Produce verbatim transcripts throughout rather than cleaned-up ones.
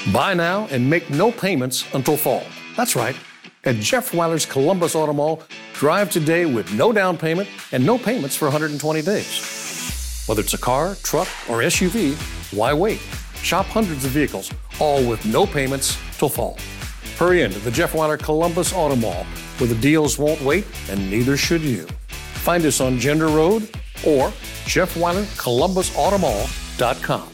Buy now and make no payments until fall. That's right. At Jeff Weiler's Columbus Auto Mall, drive today with no down payment and no payments for one hundred twenty days. Whether it's a car, truck, or S U V, why wait? Shop hundreds of vehicles, all with no payments till fall. Hurry into the Jeff Weiler Columbus Auto Mall, where the deals won't wait and neither should you. Find us on Gender Road or Jeff Weiler Columbus Auto Mall dot com.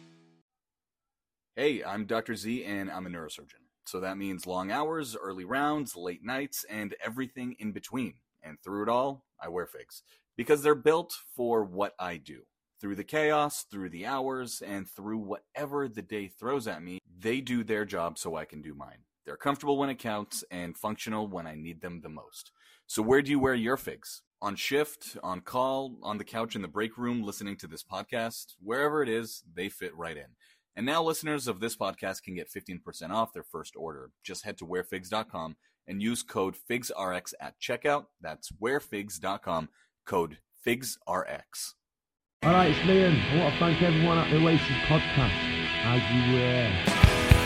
Hey, I'm Doctor Z and I'm a neurosurgeon. So that means long hours, early rounds, late nights, and everything in between. And through it all, I wear figs. Because they're built for what I do. Through the chaos, through the hours, and through whatever the day throws at me, they do their job so I can do mine. They're comfortable when it counts and functional when I need them the most. So where do you wear your figs? On shift, on call, on the couch in the break room, listening to this podcast? Wherever it is, they fit right in. And now listeners of this podcast can get fifteen percent off their first order. Just head to wear figs dot com and use code FIGSRX at checkout. That's wear figs dot com, code FIGSRX. All right, it's Liam. I want to thank everyone at the Oasis podcast. As you were.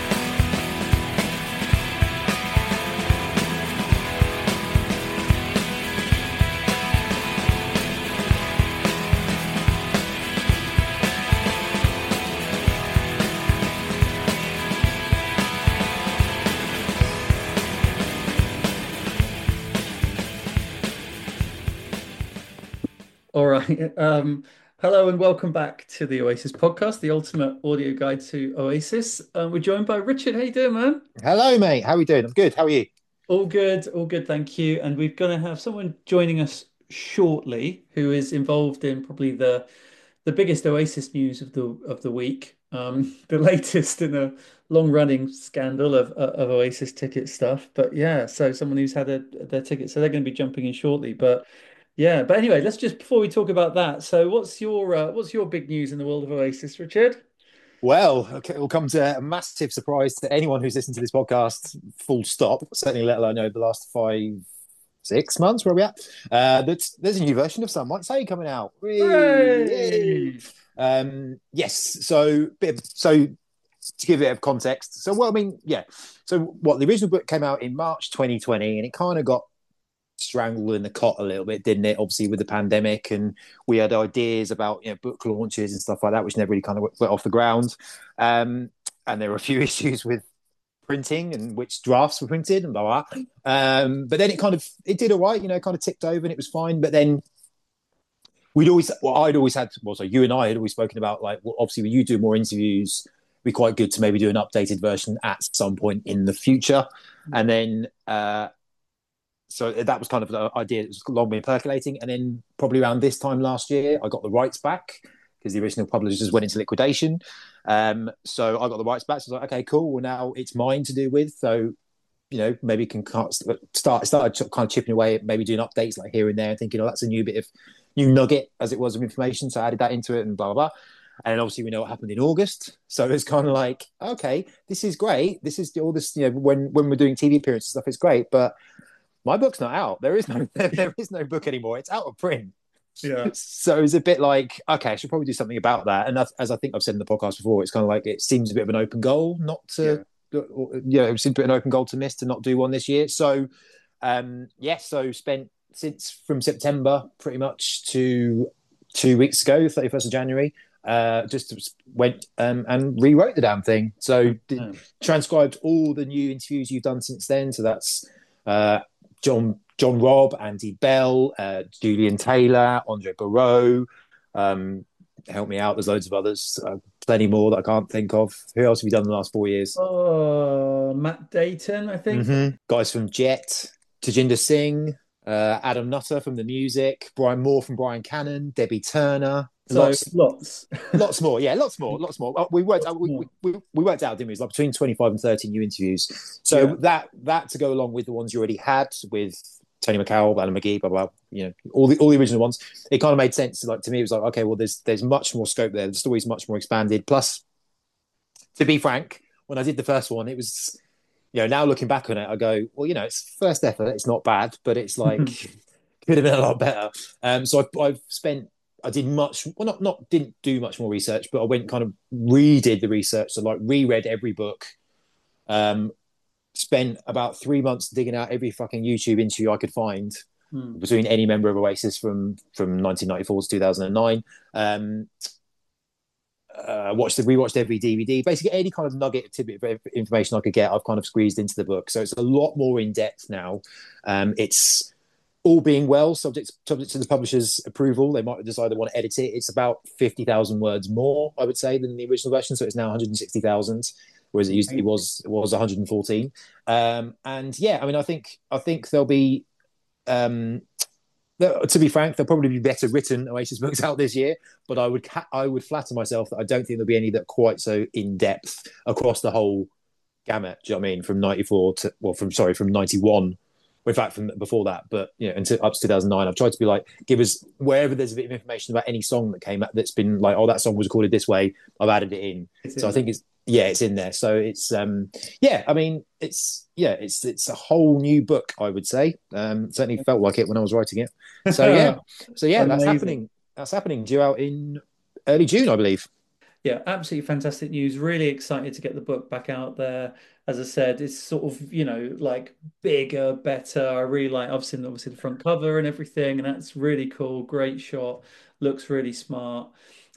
All right. Um, hello and welcome back to the Oasis podcast, the ultimate audio guide to Oasis. Um, we're joined by Richard. How you doing, man? Hello, mate. How are we doing? I'm good. How are you? All good. All good. Thank you. And we're going to have someone joining us shortly who is involved in probably the the biggest Oasis news of the of the week. Um, the latest in a long-running scandal of of Oasis ticket stuff. But yeah, so someone who's had a, their ticket, so they're going to be jumping in shortly. But yeah, but anyway, let's just before we talk about that. So, what's your uh, what's your big news in the world of Oasis, Richard? Well, okay, it will come to a massive surprise to anyone who's listened to this podcast. Full stop. Certainly, let alone over the last five, six months. Where are we at? Uh, that's, there's a new version of Some Might Say coming out. Hooray! Um, yes. So, bit of, so to give it a context. So, well, I mean, yeah. So, what the original book came out in March twenty twenty, and it kind of got strangled in the cot a little bit, didn't it? Obviously with the pandemic, and we had ideas about, you know, book launches and stuff like that, which never really kind of went off the ground. Um, and there were a few issues with printing and which drafts were printed and blah blah. Um, but then it kind of it did all right, you know, kind of ticked over and it was fine. But then we'd always, well, I'd always had, well, so you and I had always spoken about like, well, obviously when you do more interviews, it'd be quite good to maybe do an updated version at some point in the future. And then. Uh, So that was kind of the idea that was long been percolating. And then probably around this time last year, I got the rights back because the original publishers went into liquidation. Um, so I got the rights back. So I was like, okay, cool. Well, now it's mine to do with. So, you know, maybe can start, started kind of chipping away at maybe doing updates like here and there and thinking, oh, that's a new bit of new nugget as it was of information. So I added that into it and blah, blah, blah. And then obviously we know what happened in August. So it's kind of like, okay, this is great. This is all this, you know, when, when we're doing T V appearances and stuff, it's great. But my book's not out. There is no there is no book anymore. It's out of print. Yeah. So it's a bit like, okay, I should probably do something about that. And as I think I've said in the podcast before, it's kind of like it seems a bit of an open goal not to, yeah, you know, it seems a bit of an open goal to miss to not do one this year. So, um, yeah, so spent since from September pretty much to two weeks ago, thirty-first of January, uh, just went um, and rewrote the damn thing. So did, oh. transcribed all the new interviews you've done since then. So that's uh, John John Robb, Andy Bell, uh, Julian Taylor, Andre Barreau. Um, help me out. There's loads of others, uh, plenty more that I can't think of. Who else have you done in the last four years? Oh, Matt Dayton, I think. Mm-hmm. Guys from Jet, Tajinder Singh, uh, Adam Nutter from The Music, Brian Moore from Brian Cannon, Debbie Turner. So lots, lots, lots more. Yeah, lots more, lots more. We worked, lots we, more. We, we, we worked out, didn't we? It was like between twenty-five and thirty new interviews. So yeah. that that to go along with the ones you already had with Tony McCowell, Alan McGee, blah, blah, you know, all the all the original ones. It kind of made sense. Like to me, it was like, okay, well, there's there's much more scope there. The story's much more expanded. Plus, to be frank, when I did the first one, it was, you know, now looking back on it, I go, well, you know, it's first effort. It's not bad, but it's like could have been a lot better. Um, so I've, I've spent. I did much, well, not not didn't do much more research, but I went kind of redid the research. So like reread every book Um, spent about three months digging out every fucking YouTube interview I could find Hmm. between any member of Oasis from from nineteen ninety-four to two thousand nine. Um, uh, watched the rewatched every D V D. Basically, any kind of nugget tidbit of information I could get, I've kind of squeezed into the book. So it's a lot more in depth now. Um, it's all being well, subject subject to the publisher's approval. They might decide they want to edit it. It's about fifty thousand words more, I would say, than the original version. So it's now one hundred sixty thousand, whereas it used it was it was one hundred fourteen. Um, and yeah, I mean, I think I think there'll be. Um, to be frank, there'll probably be better written Oasis books out this year, but I would I would flatter myself that I don't think there'll be any that are quite so in depth across the whole gamut. Do you know what I mean? From ninety-four to well, from sorry, from ninety-one. In fact, from before that, but you know, until up to two thousand nine, I've tried to be like, give us wherever there's a bit of information about any song that came out that's been like, oh, that song was recorded this way. I've added it in. It's so in I think there. it's yeah, it's in there. So it's um yeah, I mean, it's yeah, it's it's a whole new book, I would say. Um, certainly felt like it when I was writing it. So yeah, so yeah, that's Amazing. happening. That's happening. Due out in early June, I believe. Yeah, absolutely fantastic news. Really excited to get the book back out there. As I said, it's sort of, you know, like bigger, better. I really like, I've seen obviously the front cover and everything, and that's really cool. Great shot. Looks really smart.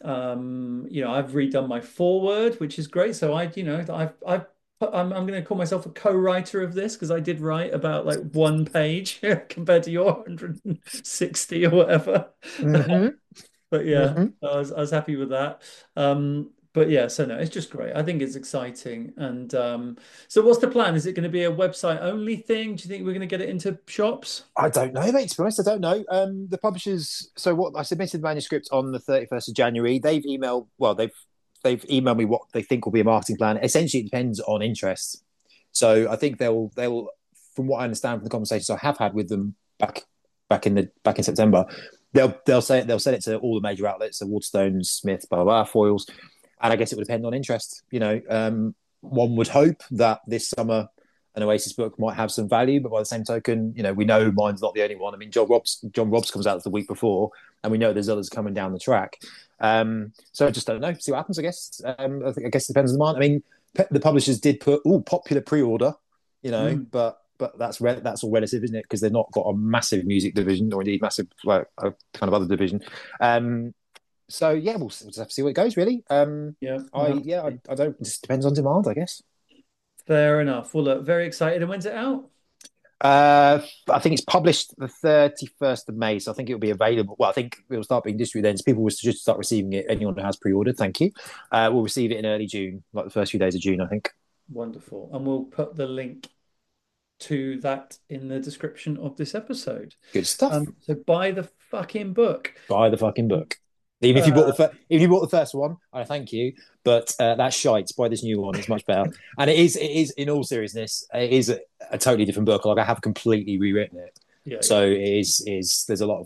Um, you know, I've redone my foreword, which is great. So I, you know, I've, I've, I'm, I'm going to call myself a co-writer of this because I did write about like one page compared to your one hundred sixty or whatever. Mm-hmm. But yeah, Mm-hmm. I was I was happy with that. Um, but yeah, so no, it's just great. I think it's exciting. And um, so what's the plan? Is it going to be a website only thing? Do you think we're going to get it into shops? I don't know, mate. To be honest, I don't know. Um, the publishers. So, what I submitted the manuscript on the thirty-first of January. They've emailed. Well, they've they've emailed me what they think will be a marketing plan. Essentially, it depends on interest. So, I think they'll they'll, from what I understand from the conversations I have had with them back back in the back in September, they'll they'll say they'll send it to all the major outlets, the Waterstones, Smith, blah blah blah, Foyles, and I guess it would depend on interest. You know, um, one would hope that this summer an Oasis book might have some value, but by the same token, you know, we know mine's not the only one. I mean, John Robs, John Robs comes out the week before, and we know there's others coming down the track. Um, so I just don't know. See what happens. I guess. Um, I, think, I guess it depends on the demand. I mean, pe- the publishers did put oh popular pre-order, you know, Mm. but but that's re- that's all relative, isn't it? Because they've not got a massive music division, or indeed massive like a kind of other division. Um, so yeah, we'll, we'll just have to see where it goes. Really. Um, Yeah, I no, yeah, I, I don't. It just depends on demand, I guess. fair enough. Well, look, very excited. And when's it out? Uh, I think it's published the thirty-first of May, so I think it'll be available. Well, I think it'll start being distributed then. So people will just start receiving it. Anyone who has pre-ordered, thank you. Uh, we'll receive it in early June, like the first few days of June, I think. Wonderful. And we'll put the link to that in the description of this episode. Good stuff. Um, so buy the fucking book. Buy the fucking book. Even if you bought the fir- if you bought the first one, I thank you. But uh, that's shite. Buy this new one; it's much better. And it is, it is. In all seriousness, it is a, a totally different book. Like I have completely rewritten it. Yeah, So it is is there's a lot of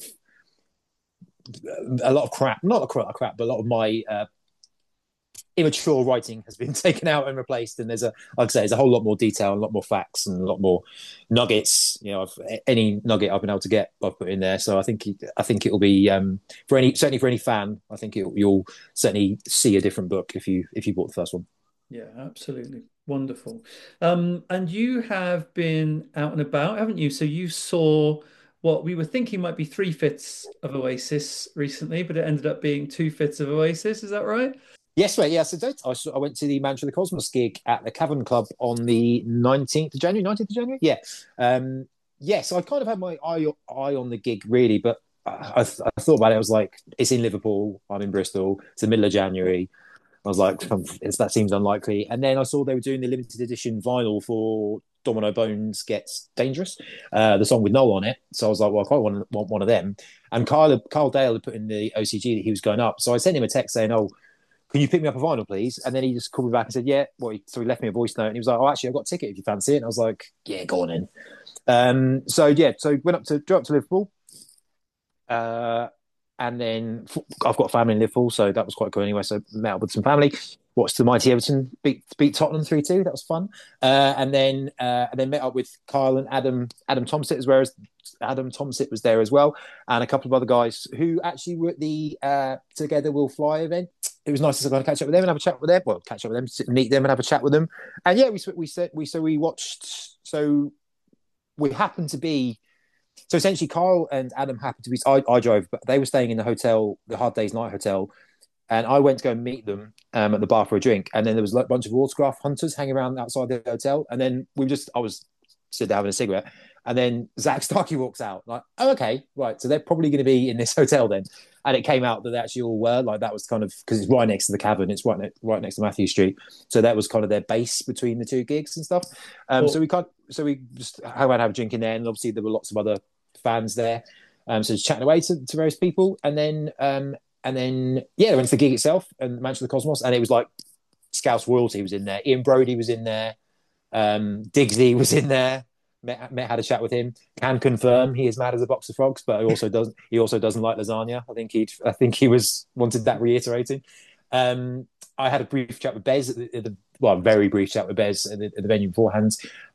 a lot of crap, not a crap, crap, but a lot of my uh, immature writing has been taken out and replaced. And there's a, like I say, there's a whole lot more detail, and a lot more facts, and a lot more nuggets. You know, I've, any nugget I've been able to get, I've put in there. So I think I think it will be um, for any certainly for any fan. I think it, you'll certainly see a different book if you if you bought the first one. Yeah, absolutely. Wonderful. Um, and you have been out and about, haven't you? So you saw what we were thinking might be three fifths of Oasis recently, but it ended up being two fifths of Oasis. Is that right? Yes, mate. Yes, I did. I, saw, I went to the Mantra of the Cosmos gig at the Cavern Club on the nineteenth of January. nineteenth of January? Yeah. Um, yes, I kind of had my eye, eye on the gig, really, but I, I, I thought about it. I was like, it's in Liverpool. I'm in Bristol. It's the middle of January. I was like, that seems unlikely. And then I saw they were doing the limited edition vinyl for Domino Bones Gets Dangerous, uh, the song with Noel on it. So I was like, well, I quite want, want one of them. And Kyle, Kyle Dale had put in the O C G that he was going up. So I sent him a text saying, oh, can you pick me up a vinyl, please? And then he just called me back and said, yeah. Well, he, so he left me a voice note and he was like, oh, actually, I've got a ticket if you fancy it. And I was like, yeah, go on in. Um, so, yeah, so went up to, drove up to Liverpool. Uh, and then I've got family in Liverpool, so that was quite cool anyway. So met up with some family, watched the mighty Everton beat beat Tottenham three two. That was fun. Uh, and then uh, and then met up with Kyle and Adam Adam Tomsit as well as Adam Tomsit was there as well, and a couple of other guys who actually were at the uh, Together We'll Fly event it was nice to kind of catch up with them and have a chat with them. Well, catch up with them, sit, meet them, and have a chat with them. And yeah, we we said we so we watched. So we happened to be. So essentially, Kyle and Adam happened to be. I, I drove, but they were staying in the hotel, the Hard Days Night Hotel, and I went to go and meet them um, at the bar for a drink. And then there was like a bunch of autograph hunters hanging around outside the hotel. And then we just, I was sitting down having a cigarette, and then Zach Starkey walks out. Like, oh, okay, right. So they're probably going to be in this hotel then. And it came out that they actually all were. Like that was kind of because it's right next to the Cavern. It's right ne- right next to Matthew Street. So that was kind of their base between the two gigs and stuff. Um, cool. So we can't. So we just how about have a drink in there, and obviously there were lots of other fans there. Um, so just chatting away to, to various people, and then um, and then yeah, they went to the gig itself and Manchester Cosmos, and it was like Scouse royalty was in there. Ian Brody was in there. Um, Diggsy was in there. Met, met had a chat with him. Can confirm he is mad as a box of frogs, but he also doesn't. He also doesn't like lasagna. I think he. I think he was wanted that reiterating. Um, I had a brief chat with Bez. At the, at the, well, a very brief chat with Bez at the, at the venue beforehand.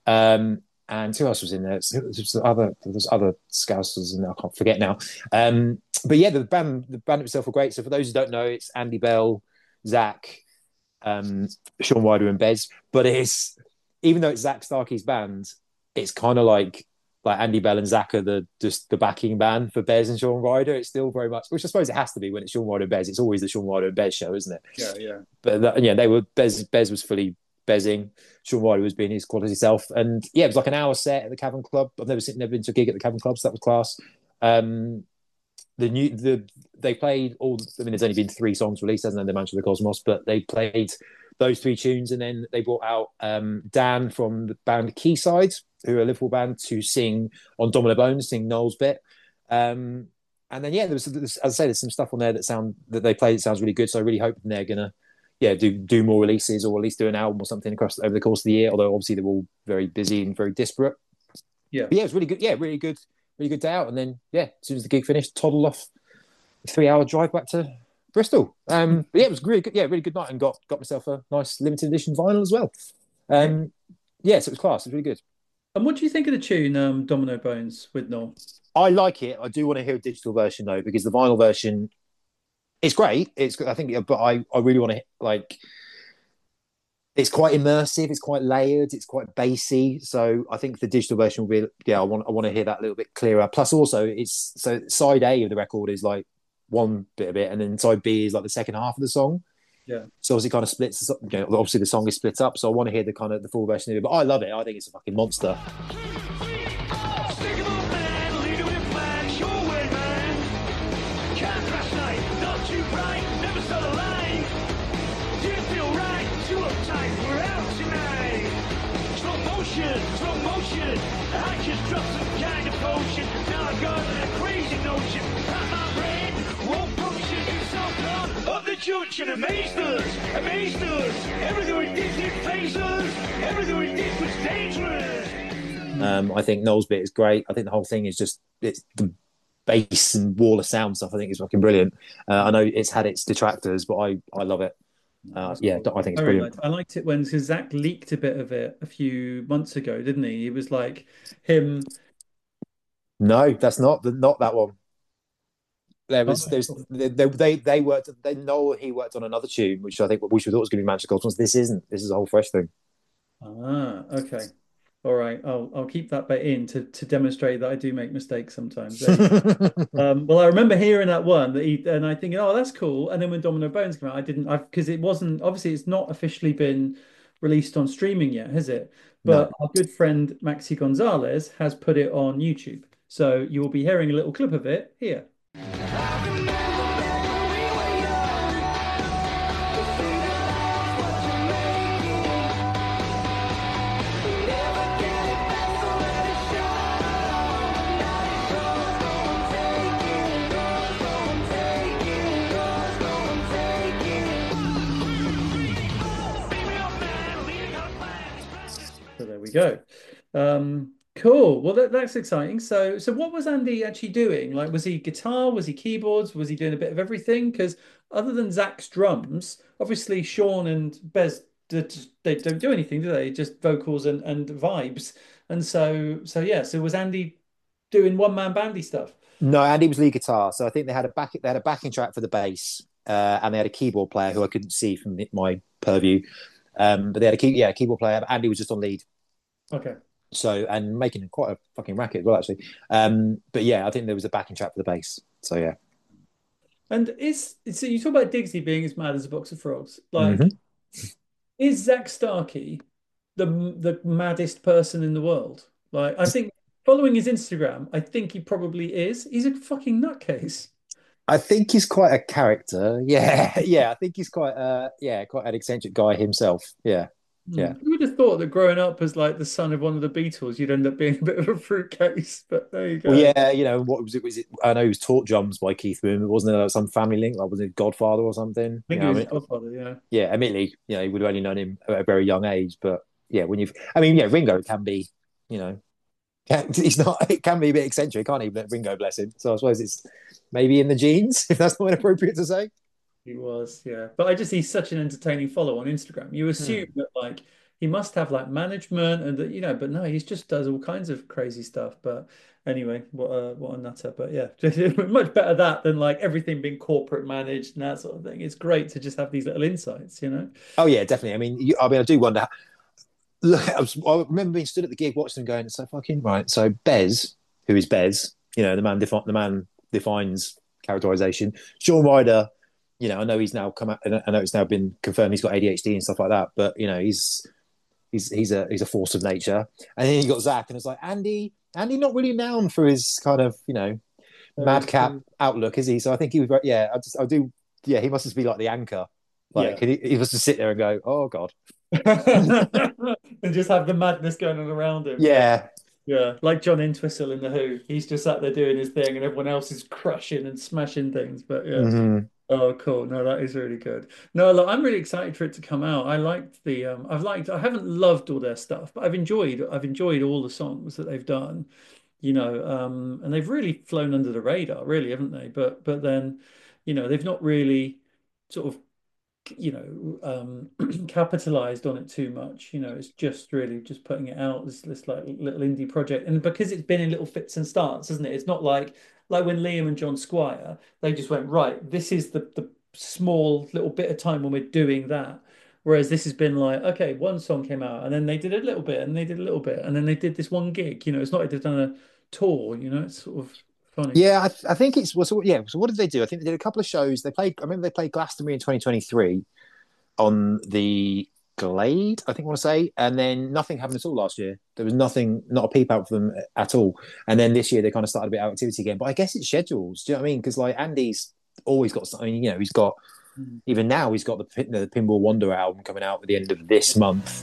Um, and who else was in there? There was other. There was other Scousers, and I can't forget now. Um, but yeah, the band. The band itself were great. So for those who don't know, it's Andy Bell, Zach, um, Sean Ryder, and Bez. But it's even though it's Zach Starkey's band. It's kind of like like Andy Bell and Zach are the just the backing band for Bez and Sean Ryder. It's still very much, which I suppose it has to be when it's Sean Ryder and Bez. It's always the Sean Ryder and Bez show, isn't it? Yeah, yeah. But that, yeah, they were Bez. Bez was fully Bezing. Sean Ryder was being his quality self, and yeah, it was like an hour set at the Cavern Club. I've never seen, never been to a gig at the Cavern Club, so that was class. Um, the new the they played all. I mean, there's only been three songs released, hasn't there? The Manchester Cosmos, but they played those three tunes, and then they brought out um, Dan from the band Quayside, who are a Liverpool band, to sing on Domino Bones, sing Noel's bit. Um, and then yeah, there was, there was, as I say, there's some stuff on there that sound that they played that sounds really good. So I really hope they're gonna yeah do do more releases or at least do an album or something across over the course of the year. Although obviously they're all very busy and very disparate. Yeah, but yeah, it was really good. Yeah, really good, really good day out. And then yeah, as soon as the gig finished, toddled off a three-hour drive back to Bristol. Um, but yeah, it was really good. Yeah, really good night, and got got myself a nice limited edition vinyl as well. Um, yeah, so it was class. It was really good. And what do you think of the tune um, Domino Bones with Noel? I like it. I do want to hear a digital version though, because the vinyl version is great. It's I think, but I, I really want to like. It's quite immersive. It's quite layered. It's quite bassy. So I think the digital version will be. Yeah, I want I want to hear that a little bit clearer. Plus, also it's so side A of the record is like one bit of it, and then side B is like the second half of the song. Yeah. So obviously, kind of splits. You know, obviously the song is split up. So I want to hear the kind of the full version of it. But I love it. I think it's a fucking monster. Slow motion, I just dropped some kind of potion. Now I've got a crazy notion. Pop my brain, won't function. It's all part of the church and amazed us, amazed us. Everything we did did face us, everything we did was dangerous. Um, I think Noel's bit is great. I think the whole thing is just it's the bass and wall of sound stuff. I think is fucking brilliant. Uh, I know it's had its detractors, but I I love it. Uh, yeah, I think it's brilliant. I liked it when Zach leaked a bit of it a few months ago, didn't he? It was like him. No, that's not the, not that one. There was there's they they they worked. They know he worked on another tune, which I think which we thought was going to be Manchester Cosmos. This isn't. This is a whole fresh thing. Ah, okay. All right, I'll I'll keep that bit in to, to demonstrate that I do make mistakes sometimes. um, well, I remember hearing that one that he and I thinking, oh, that's cool. And then when Domino Bones came out, I didn't, because it wasn't obviously it's not officially been released on streaming yet, has it? But no. Our good friend Maxi Gonzalez has put it on YouTube, so you will be hearing a little clip of it here. Go. Um, cool. Well, that, that's exciting. So, so what was Andy actually doing? Like, was he guitar? Was he keyboards? Was he doing a bit of everything? Because other than Zach's drums, obviously Sean and Bez, they don't do anything, do they? Just vocals and, and vibes. And so, so yeah. So was Andy doing one man bandy stuff? No, Andy was lead guitar. So I think they had a back they had a backing track for the bass. uh, and they had a keyboard player who I couldn't see from my purview. Um, but they had a key, yeah, keyboard player. Andy was just on lead. Okay. So, and making quite a fucking racket as well, actually. Um, but yeah, I think there was a backing track for the bass. So yeah. And is so you talk about Diggsy being as mad as a box of frogs. Like, Mm-hmm. is Zach Starkey the the maddest person in the world? Like, I think following his Instagram, I think he probably is. He's a fucking nutcase. I think he's quite a character. Yeah, yeah. I think he's quite, uh, yeah, quite an eccentric guy himself. Yeah, yeah. You would have thought that growing up as like the son of one of the Beatles, you'd end up being a bit of a fruitcase. But there you go. Well, yeah, you know what was it? Was it? I know he was taught drums by Keith Moon. Wasn't there like, some family link? Like, was it Godfather or something? I think you know, he was I mean, Godfather. Yeah. Yeah, admittedly, you know, he would have only known him at a very young age. But yeah, when you've, I mean, yeah, Ringo can be, you know, can, he's not. It can be a bit eccentric, can't he? But Ringo, bless him. So I suppose it's maybe in the genes, if that's not inappropriate to say. He was, yeah. But I just he's such an entertaining follow on Instagram. You assume Hmm. that like he must have like management and that you know, but no, he just does all kinds of crazy stuff. But anyway, what a what a nutter. But yeah, much better that than like everything being corporate managed and that sort of thing. It's great to just have these little insights, you know. Oh yeah, definitely. I mean, you, I mean, I do wonder. Look, I, was, I remember being stood at the gig watching them going, it's so fucking right. So Bez, who is Bez, you know, the man defi- the man defines characterization. Sean Ryder, you know, I know he's now come out. I know it's now been confirmed he's got A D H D and stuff like that. But you know, he's he's he's a he's a force of nature. And then you got Zach, and it's like Andy, Andy, not really known for his kind of you know madcap outlook, is he? So I think he was, yeah. I just I do, yeah. He must just be like the anchor. Like Yeah. he, he must just sit there and go, oh god. And just have the madness going on around him. Yeah. Yeah, like John Entwistle in The Who. He's just sat there doing his thing and everyone else is crushing and smashing things. But yeah. Mhm. Oh, cool. No, that is really good. No, look, I'm really excited for it to come out. I liked the um I've liked I haven't loved all their stuff, but I've enjoyed I've enjoyed all the songs that they've done, you know, um and they've really flown under the radar, really, haven't they? But but then, you know, they've not really sort of you know, um, capitalized on it too much. You know, it's just really just putting it out as this like little indie project, and because it's been in little fits and starts, isn't it? It's not like like when Liam and John Squire, they just went right. This is the the small little bit of time when we're doing that. Whereas this has been like, okay, one song came out, and then they did a little bit, and they did a little bit, and then they did this one gig. You know, it's not like they've done a tour. You know, it's sort of funny. Yeah, I, th- I think it's well, so yeah. So what did they do? I think they did a couple of shows. They played. I remember they played Glastonbury in twenty twenty-three on the Glade, I think I want to say, and then nothing happened at all last year. There was nothing, not a peep out for them at all. And then this year they kind of started a bit of activity again. But I guess it's schedules. Do you know what I mean? Because like Andy's always got something. You know, he's got Mm. even now he's got the, the Pinball Wonder album coming out at the end of this month.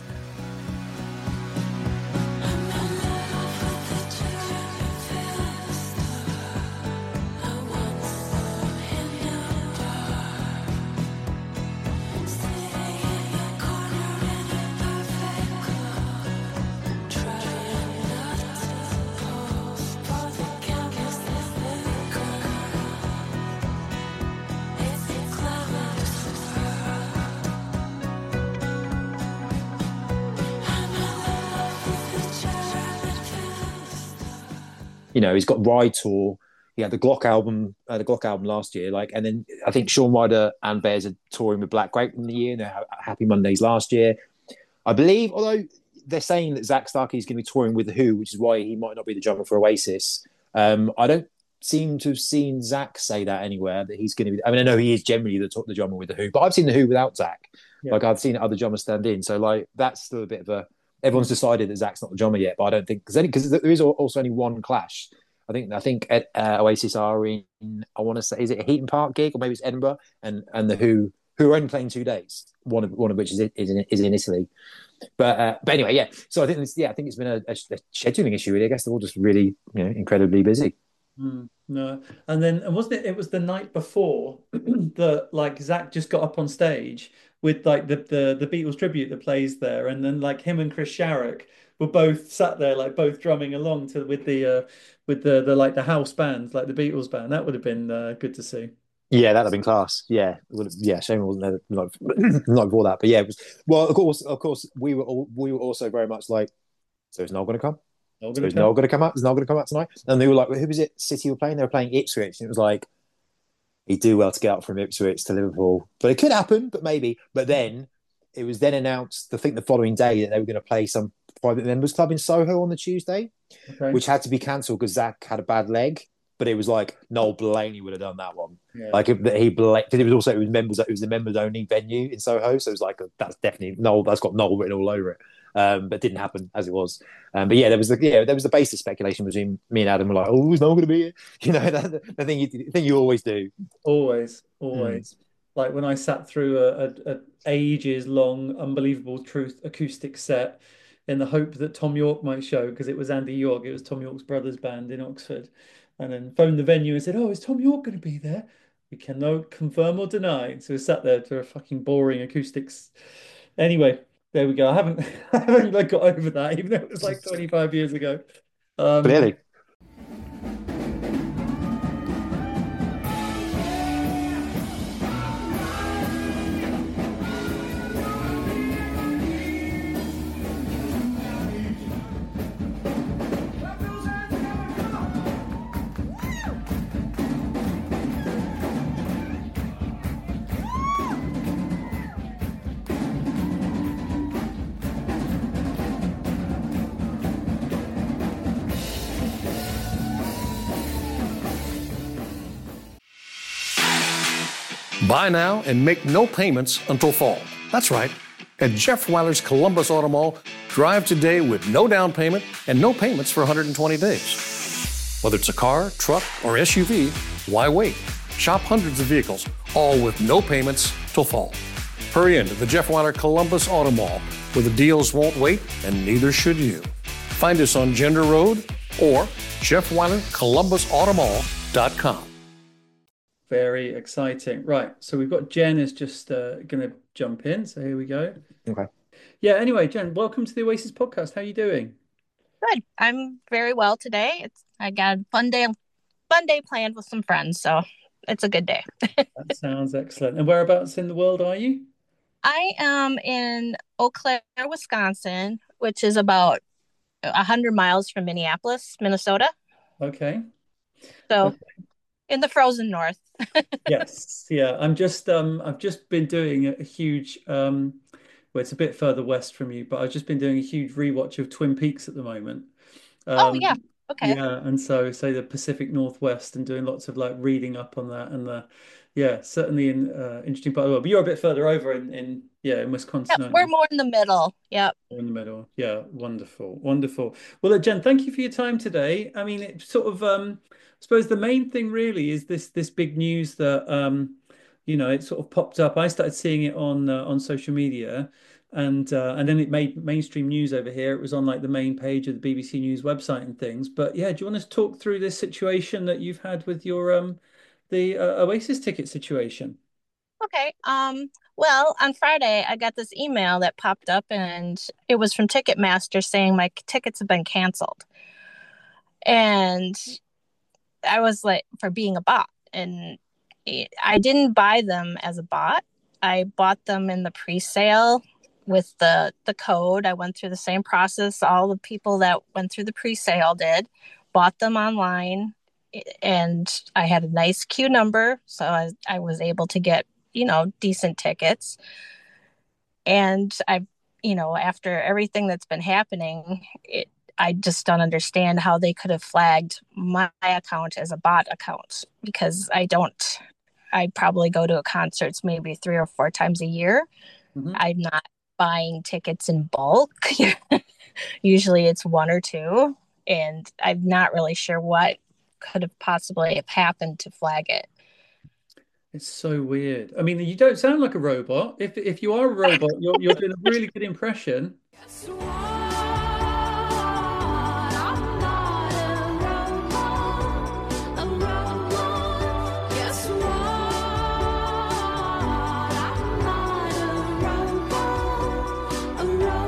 You know, he's got Ride Tour. He had the Glock album, uh, the Glock album last year. Like, and then I think Sean Ryder and Bears are touring with Black Grape in the year. And they're Happy Mondays last year, I believe. Although they're saying that Zach Starkey is going to be touring with the Who, which is why he might not be the drummer for Oasis. Um, I don't seem to have seen Zach say that anywhere that he's going to be. I mean, I know he is generally the, the drummer with the Who, but I've seen the Who without Zach. Yeah. Like I've seen other drummers stand in. So like that's still a bit of a. Everyone's decided that Zach's not the drummer yet, but I don't think because because there is also only one Clash. I think I think uh, Oasis are in. I want to say, is it a Heaton Park gig or maybe it's Edinburgh? And and the Who who are only playing two days. One of one of which is is in, is in Italy. But uh, but anyway, yeah. So I think this, yeah, I think it's been a, a, a scheduling issue. Really, I guess they're all just really you know incredibly busy. Mm, no, and then and wasn't it? It was the night before that like Zach just got up on stage with like the the the Beatles tribute that plays there, and then like him and Chris Sharrock were both sat there like both drumming along to with the uh, with the the like the house band like the Beatles band. That would have been uh, good to see. Yeah, that'd have been class. Yeah, would have, yeah. Shame it wasn't there not, not before that, but yeah. It was, well, of course, of course, we were all, we were also very much like, so it's not going to come. Not So gonna it's come. not going to come out. It's not going to come out tonight. And they were like, who was it? City were playing. They were playing Ipswich, and it was like, he'd do well to get up from Ipswich to Liverpool. But it could happen, but maybe. But then it was then announced, I think the following day, that they were going to play some private members club in Soho on the Tuesday, Okay. which had to be cancelled because Zach had a bad leg. But it was like Noel Blaney would have done that one. Yeah. Like if he, because it was also it was members, it was the members only venue in Soho, so it was like that's definitely Noel. That's got Noel written all over it. Um, but it didn't happen as it was. Um, but yeah, there was the yeah, there was the basis speculation between me and Adam. Were like, oh, is Noel going to be here? You know, that, the thing you the thing you always do. Always, always. Like when I sat through a, a, a ages long, unbelievable truth acoustic set in the hope that Tom York might show because it was Andy York, it was Tom York's brother's band in Oxford, and then phoned the venue and said, "Oh, is Tom York going to be there?" We cannot confirm or deny. So we sat there to a fucking boring acoustics. Anyway, there we go. I haven't, I haven't like, got over that, even though it was like twenty-five years ago. Um, Clearly. Buy now and make no payments until fall. That's right. At Jeff Weiler's Columbus Auto Mall, drive today with no down payment and no payments for one hundred twenty days. Whether it's a car, truck, or S U V, why wait? Shop hundreds of vehicles, all with no payments till fall. Hurry into the Jeff Weiler Columbus Auto Mall, where the deals won't wait and neither should you. Find us on Gender Road or Jeff Weiler Columbus Auto Mall dot com. Very exciting. Right. So we've got Jen is just uh, going to jump in. So here we go. Okay. Yeah. Anyway, Jen, welcome to the Oasis podcast. How are you doing? Good. I'm very well today. It's I got a fun day, fun day planned with some friends, so it's a good day. That sounds excellent. And whereabouts in the world are you? I am in Eau Claire, Wisconsin, which is about a hundred miles from Minneapolis, Minnesota. Okay. So Okay. in the frozen north. Yes. Yeah. I'm just um I've just been doing a, a huge um well, it's a bit further west from you, but I've just been doing a huge rewatch of Twin Peaks at the moment. Oh Um yeah. Okay. yeah, and so say the Pacific Northwest and doing lots of like reading up on that and the yeah, certainly an uh, interesting part of the world. But you're a bit further over in in yeah, in Wisconsin, Yep, aren't we're you? more in the middle. Yep. In the middle. Yeah, wonderful, wonderful. Well, uh, Jen, thank you for your time today. I mean, it sort of, um, I suppose the main thing really is this this big news that, um, you know, it sort of popped up. I started seeing it on uh, on social media, and uh, and then it made mainstream news over here. It was on like the main page of the B B C News website and things. But yeah, do you want to talk through this situation that you've had with your um the uh, Oasis ticket situation? Okay. Um, well, on Friday, I got this email that popped up and it was from Ticketmaster saying my tickets have been canceled. And I was like, for being a bot. And it, I didn't buy them as a bot. I bought them in the pre-sale with the, the code. I went through the same process all the people that went through the pre-sale did, bought them online. And I had a nice queue number. So I, I was able to get you know, decent tickets. And I, you know, after everything that's been happening, it, I just don't understand how they could have flagged my account as a bot account because I don't, I probably go to a concerts maybe three or four times a year. Mhm. I'm not buying tickets in bulk. Usually it's one or two. And I'm not really sure what could have possibly have happened to flag it. It's so weird. I mean, you don't sound like a robot. If if you are a robot, you're you're doing a really good impression. Guess what? I'm not a robot, a robot. Guess what? I'm not a robot,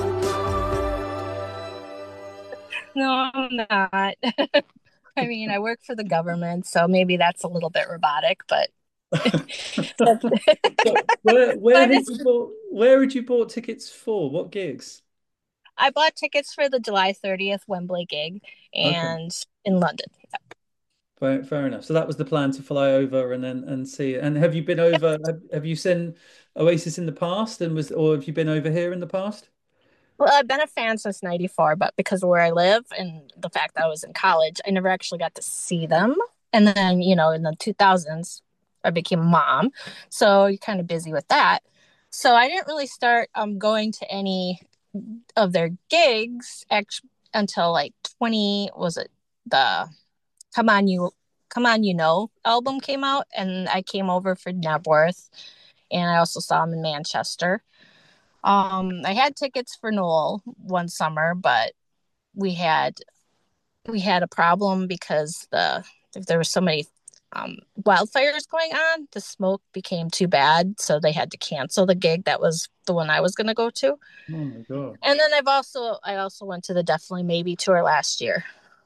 a robot. No, I'm not. I mean, I work for the government, so maybe that's a little bit robotic, but So where where But had it's- you bought where had you bought tickets for? What gigs? I bought tickets for the July thirtieth Wembley gig and in London. Fair, fair enough. So that was the plan to fly over and then and see it. And have you been over? Have, have you seen Oasis in the past, and was or have you been over here in the past? Well, I've been a fan since ninety-four, but because of where I live and the fact that I was in college, I never actually got to see them. And then, you know, in the two thousands, I became a mom. So you're kind of busy with that. So I didn't really start um, going to any of their gigs actually until like twenty, was it the Come On You Come On You Know album came out, and I came over for Nebworth, and I also saw him in Manchester. Um, I had tickets for Noel one summer, but we had we had a problem because the there were so many um, wildfires going on. The smoke became too bad, so they had to cancel the gig. That was the one I was going to go to. Oh my God. And then I've also I also went to the Definitely Maybe tour last year,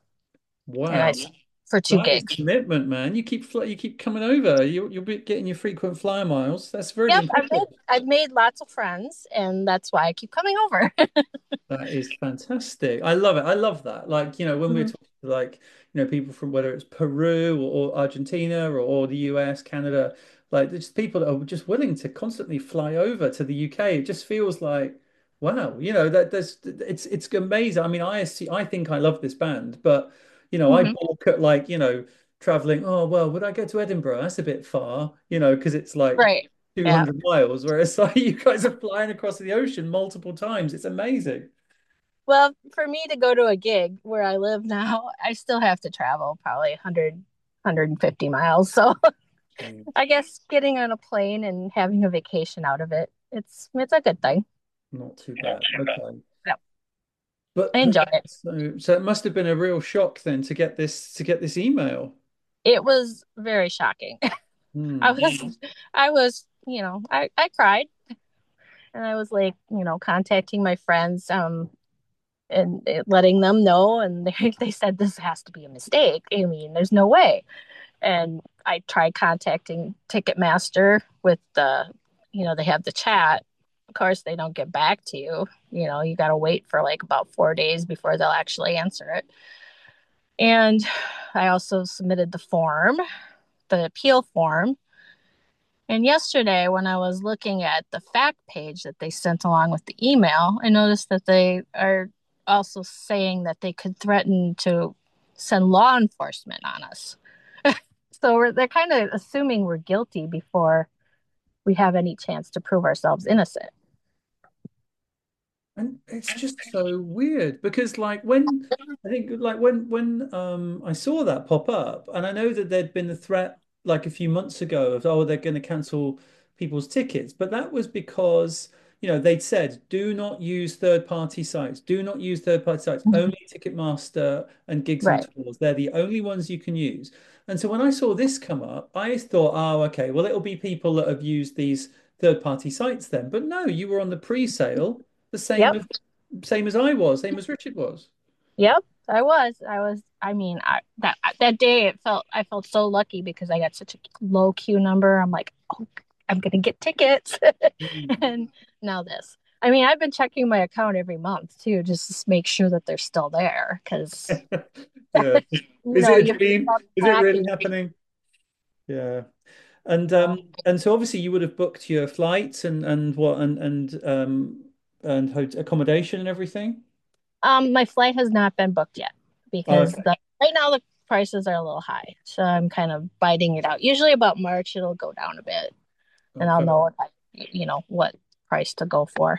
and Wow. I for two That is gigs. commitment, man. You keep fl- you keep coming over. You you'll be getting your frequent flyer miles. That's really Yep, I've made impressive. I've made lots of friends, and that's why I keep coming over. That is fantastic. I love it. I love that. Like, you know, when we're Mhm. talking to like, you know, people from whether it's Peru or, or Argentina or, or the U S, Canada, like there's people that are just willing to constantly fly over to the U K. It just feels like, wow, you know, that there's it's it's amazing. I mean, I see I think I love this band, but you know, I Mhm. balk at like, you know, traveling, oh well, would I get to Edinburgh? That's a bit far, you know, because it's like Right. Yeah. two hundred miles, whereas like you guys are flying across the ocean multiple times. It's amazing. Well, for me to go to a gig where I live now, I still have to travel probably one hundred, one hundred fifty miles. So I guess getting on a plane and having a vacation out of it, it's it's a good thing. Not too bad. Okay. Yeah, I But but enjoy yeah, it. so so it must have been a real shock then to get this to get this email. It was very shocking. I Hmm. was I was, you know, I I cried, and I was like, you know, contacting my friends um and letting them know, and they they said this has to be a mistake. I mean, there's no way. And I tried contacting Ticketmaster with the, you know, they have the chat. Of course, they don't get back to you. You know, you got to wait for like about four days before they'll actually answer it. And I also submitted the form, the appeal form. And yesterday, when I was looking at the fact page that they sent along with the email, I noticed that they are also saying that they could threaten to send law enforcement on us. So we're, they're kind of assuming we're guilty before we have any chance to prove ourselves innocent. And it's just so weird because like when I think like when when um I saw that pop up and I know that there'd been a threat like a few months ago of oh they're going to cancel people's tickets, but that was because you know they'd said do not use third party sites, do not use third party sites, only Ticketmaster and Gigs and Right. Tours. They're the only ones you can use. And so when I saw this come up, I thought, oh, okay, well it'll be people that have used these third party sites then. But no, you were on the pre-sale the same Yep. as same as I was, same as Richard was. Yep. I was. I was. I mean, I, that that day it felt I felt so lucky because I got such a low queue number. I'm like, oh, I'm gonna get tickets, Mm. and now this. I mean, I've been checking my account every month too, just to make sure that they're still there. Because Yeah. you Is know, it a you dream? have Is it really package. happening? Yeah. And So, um and so obviously you would have booked your flights and and what and and um and hot- accommodation and everything. um, my flight has not been booked yet Oh, because okay. the right now the prices are a little high. So I'm kind of biting it out. Usually about March it'll go down a bit, and I'll Okay. know what I, you know what price to go for.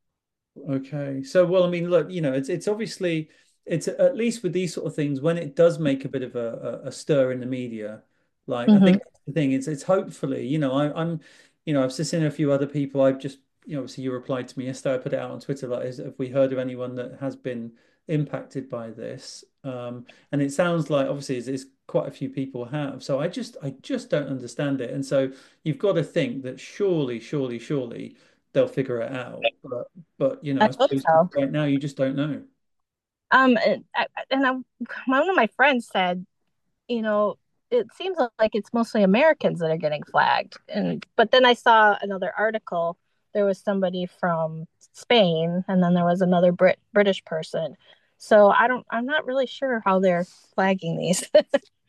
Okay. So, well, I mean, look, you know, it's it's obviously it's at least with these sort of things when it does make a bit of a, a, a stir in the media, like I Hmm. think that's the thing. It's it's hopefully, you know, I, I'm, you know, I've just seen a few other people. I've just, you know, obviously you replied to me yesterday. I put it out on Twitter, like, is, have we heard of anyone that has been impacted by this? Um, and it sounds like obviously it's, it's quite a few people have. So I just I just don't understand it. And so you've got to think that surely, surely, surely they'll figure it out. But but you know, I I hope suppose so. right now you just don't know. Um, and, I- and I, one of my friends said, you know, it seems like it's mostly Americans that are getting flagged. And but then I saw another article. There was somebody from Spain, and then there was another Brit British person. So I don't, I'm not really sure how they're flagging these.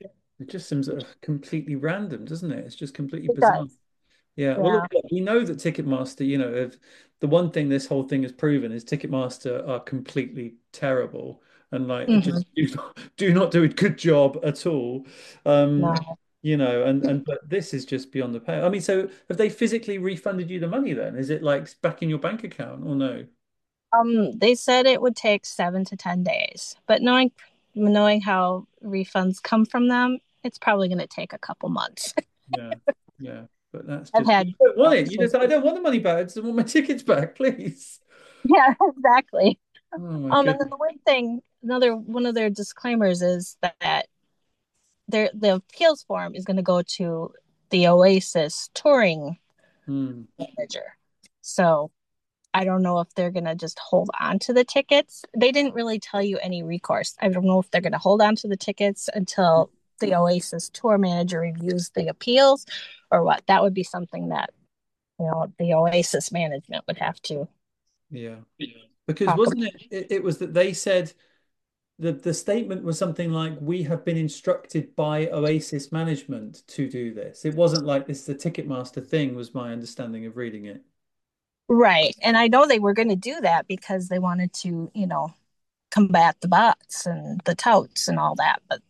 It just seems uh, completely random, doesn't it? It's just completely It bizarre. does. Yeah. Well, Yeah. look, look, we know that Ticketmaster, you know, if the one thing this whole thing has proven is Ticketmaster are completely terrible and like Hmm. just do not, do not do a good job at all. Um, No. you know, and and but this is just beyond the pale. I mean, so have they physically refunded you the money then? Is it like back in your bank account or no? Um, they said it would take seven to ten days, but knowing knowing how refunds come from them, it's probably going to take a couple months. Yeah, yeah. But that's I've just had you don't want it. You um, just I don't want the money back. I just want my tickets back, please. yeah, exactly. Oh my Um, and then goodness. the one thing, another one of their disclaimers is that their the appeals form is going to go to the Oasis touring Hmm. manager. So I don't know if they're going to just hold on to the tickets. They didn't really tell you any recourse. I don't know if they're going to hold on to the tickets until the Oasis tour manager reviews the appeals or what. That would be something that, you know, the Oasis management would have to Yeah. Because talk wasn't about. it, it it was that they said the the statement was something like we have been instructed by Oasis management to do this. It wasn't like this the Ticketmaster thing was my understanding of reading it. Right. And I know they were going to do that because they wanted to, you know, combat the bots and the touts and all that. But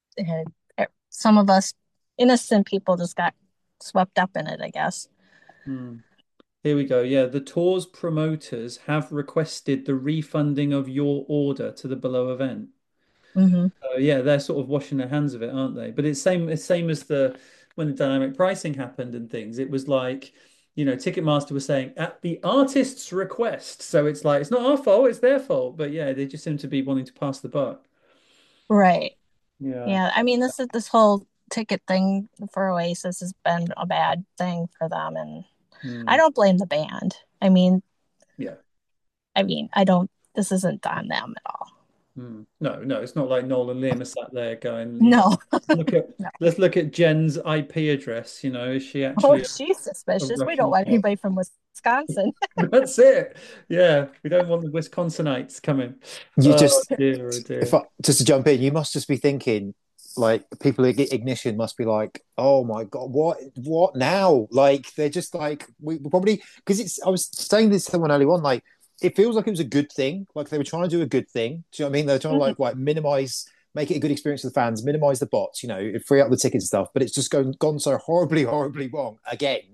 uh, some of us innocent people just got swept up in it, I guess. Hmm. Here we go. Yeah, the tour's promoters have requested the refunding of your order to the below event. Hmm. Uh, yeah, they're sort of washing their hands of it, aren't they? But it's same it's same as the when the dynamic pricing happened and things. It was like, you know, Ticketmaster was saying at the artist's request. So it's like it's not our fault, it's their fault. But yeah, they just seem to be wanting to pass the buck. Right. Yeah. Yeah. I mean, this is this whole ticket thing for Oasis has been a bad thing for them, and I Hmm. don't blame the band. I mean, Yeah. I mean, I don't. This isn't on them at all. Hmm. No, no, it's not like Noel and Liam are sat there going, you know, No. look at No. let's look at Jen's I P address. You know, is she Oh, actually a, she's a suspicious. We don't Russian? want anybody from Wisconsin. That's it. Yeah, we don't want the Wisconsinites coming. You Oh just, dear, oh if dear. I just to jump in, you must just be thinking, like people at Ignition must be like, oh my god, what, what now? Like they're just like we probably because it's. I was saying this to someone earlier on, like it feels like it was a good thing, like they were trying to do a good thing. Do you know what I mean? They're trying to Mhm. like like minimize. Make it a good experience for the fans, minimize the bots, you know, free up the tickets and stuff. But it's just gone gone so horribly, horribly wrong again.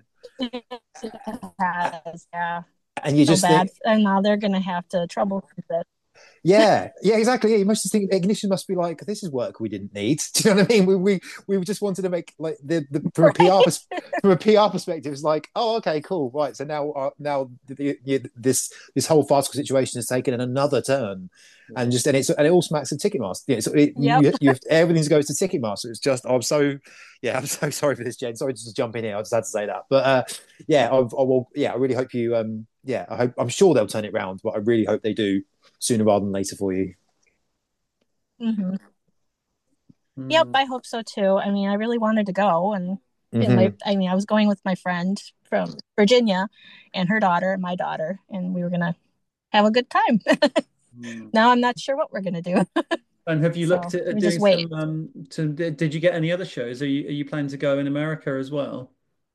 It has, yeah, And you so just think, bad. And now they're going to have to troubleshoot it. yeah, yeah, exactly. Yeah, you must just think Ignition must be like, this is work we didn't need. Do you know what I mean? We we, we just wanted to make like the, the from a P R Right. pers- from a P R perspective, it's like, oh, okay, cool, right. So now uh, now the, the, this this whole farcical situation has taken another turn, and just and it's and it all smacks of Ticketmaster. Yeah, so it, Yep. you you have, everything goes to Ticketmaster. It's just I'm so yeah, I'm so sorry for this, Jen. Sorry to just jump in here. I just had to say that, but uh, yeah, I, I will. Yeah, I really hope you. Um, yeah, I hope I'm sure they'll turn it round, but I really hope they do sooner rather than later for you. Hmm. Yep, Hmm. I hope so too. I mean, I really wanted to go, and and my, Mm-hmm. I mean, I was going with my friend from Virginia, and her daughter and my daughter, and we were gonna have a good time. Hmm. Now I'm not sure what we're gonna do, And have you looked so at, at we just doing wait. some um to did you get any other shows? Are you are you planning to go in America as well?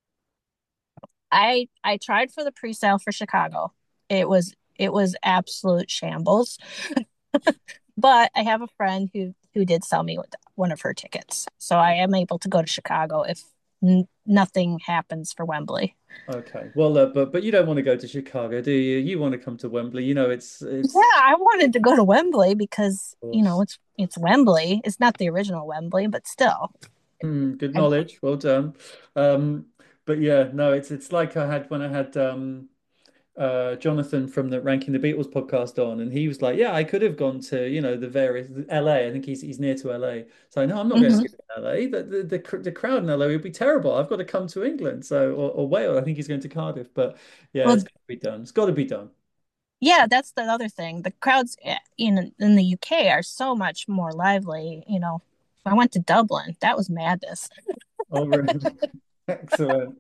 I I tried for the pre-sale for Chicago. It was it was absolute shambles, but I have a friend who who did sell me with one of her tickets, so I am able to go to Chicago if n nothing happens for Wembley. Okay. Well, uh, but but you don't want to go to Chicago, do you? You want to come to Wembley. You know, it's Yeah, it's I wanted to go to Wembley because, of you know, course. it's it's Wembley. It's not the original Wembley, but still. Hmm, good I, knowledge. Well done. Um, but yeah, no, it's it's like I had when I had um uh Jonathan from the Ranking the Beatles podcast on, and he was like, "Yeah, I could have gone to, you know, the various L A. I think he's he's near to L A. So no, I'm not going to Mhm. see L A. The, the the cr- the crowd in L A would be terrible. I've got to come to England. So or, or Wales. I think he's going to Cardiff. But yeah, it's Well, got to be done. It's got to be done. yeah, that's the other thing. The crowds eh, in in the U K are so much more lively, you know. I went to Dublin. That was madness. Oh, really? Excellent.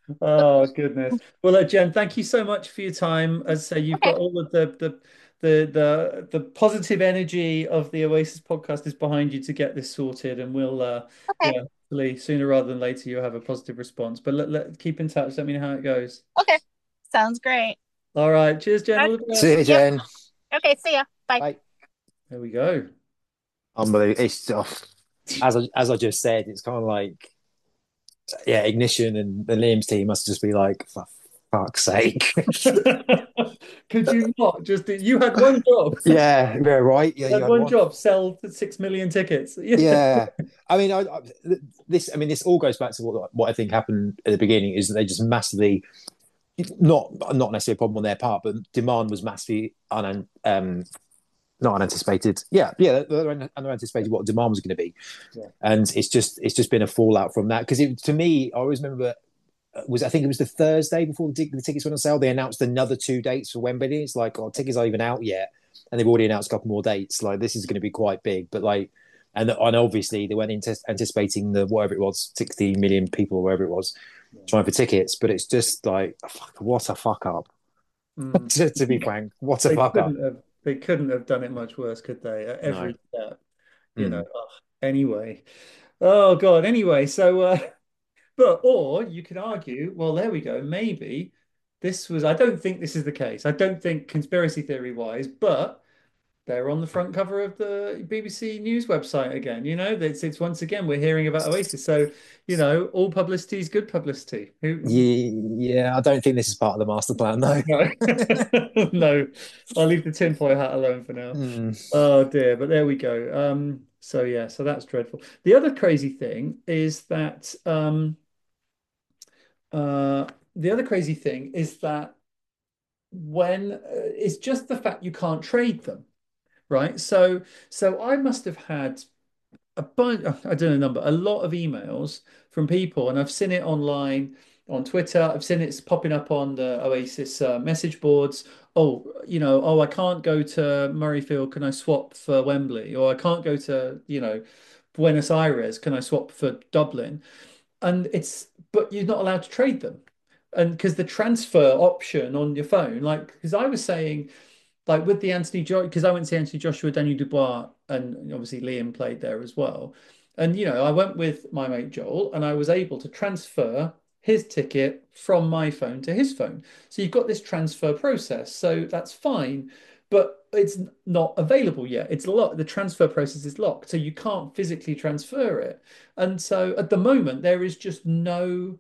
Oh goodness. Well, look, Jen, thank you so much for your time. As I say, you've Okay. got all of the the the the the positive energy of the Oasis podcast is behind you to get this sorted, and we'll uh Okay. yeah, hopefully sooner rather than later you'll have a positive response. But let, let keep in touch. Let me know how it goes. Okay. Sounds great. All right. Cheers, Jen. All the See you, best. Yep. Jen. Okay. See ya. Bye. Bye. There we go. Unbelievable. It's just, as I, as I just said, it's kind of like, yeah, Ignition and the Liam's team must just be like, for fuck's sake. Could you not just you had one job? yeah, yeah, right. Yeah, You you had had one one. job, sell six million tickets. Yeah, I mean, I, I, this. I mean, this all goes back to what what I think happened at the beginning is that they just massively, not not necessarily a problem on their part, but demand was massively un, um, not unanticipated. Yeah, yeah, they're unanticipated what demand was going to be, Yeah. and it's just it's just been a fallout from that. Because to me, I always remember was I think it was the Thursday before the, the tickets went on sale. They announced another two dates for Wembley. It's like, oh, tickets aren't even out yet, and they've already announced a couple more dates. Like this is going to be quite big, but like, and and obviously they weren't into anticipating the whatever it was, sixty million people, or whatever it was, yeah. trying for tickets. But it's just like, fuck, what a fuck up. Mm. to, to be frank, what a they fuck up. Have, they couldn't have done it much worse, could they? At every no. step, you mm. know. Oh, anyway, oh god. Anyway, so. Uh, But, or you could argue, well, there we go. Maybe this was, I don't think this is the case. I don't think conspiracy theory wise, but they're on the front cover of the B B C News website again. You know, it's, it's once again, we're hearing about Oasis. So, you know, all publicity is good publicity. Who, yeah, yeah, I don't think this is part of the master plan, though. No, no, I'll leave the tinfoil hat alone for now. Mm. Oh, dear. But there we go. Um, so, yeah, so that's dreadful. The other crazy thing is that, um, Uh, the other crazy thing is that when uh, it's just the fact you can't trade them, right? So, so I must have had a bunch, I don't know the number, a lot of emails from people, and I've seen it online on Twitter. I've seen it's popping up on the Oasis uh, message boards. Oh, you know, oh, I can't go to Murrayfield. Can I swap for Wembley? Or I can't go to, you know, Buenos Aires. Can I swap for Dublin? And it's, but you're not allowed to trade them. And because the transfer option on your phone, like, because I was saying, like with the Anthony Joshua, because I went to see Anthony Joshua, Daniel Dubois, and obviously Liam played there as well. And, you know, I went with my mate Joel and I was able to transfer his ticket from my phone to his phone. So you've got this transfer process. So that's fine. But it's not available yet. It's locked. The transfer process is locked, so you can't physically transfer it. And so at the moment, there is just no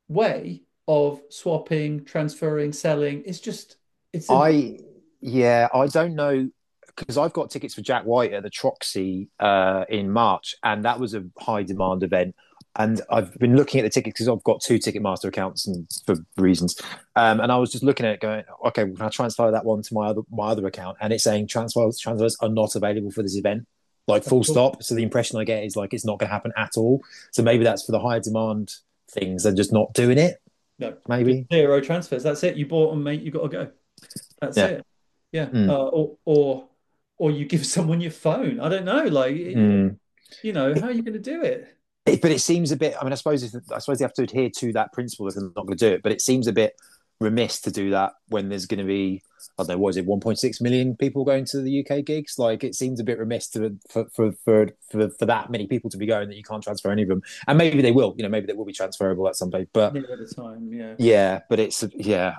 way of swapping, transferring, selling. It's just, it's. I, yeah, I don't know, because I've got tickets for Jack White at the Troxy uh, in March, and that was a high demand event. And I've been looking at the tickets because I've got two Ticketmaster accounts and for reasons. Um, and I was just looking at it going, okay, well, can I transfer that one to my other my other account? And it's saying transfers transfers are not available for this event, like full stop. So the impression I get is like it's not going to happen at all. So maybe that's for the higher demand things and just not doing it. No, maybe zero transfers. That's it. You bought them, mate. You got to go. That's yeah. it. Yeah. Mm. Uh, or or or you give someone your phone. I don't know. Like mm. you know, how are you going to do it? It, but it seems a bit. I mean, I suppose if, I suppose they have to adhere to that principle if they're not going to do it. But it seems a bit remiss to do that when there's going to be, I don't know, what is it, one point six million people going to the U K gigs? Like, it seems a bit remiss to for for for for, for that many people to be going that you can't transfer any of them. And maybe they will. You know, maybe they will be transferable at some point. But yeah, at the time, yeah, yeah. But it's yeah,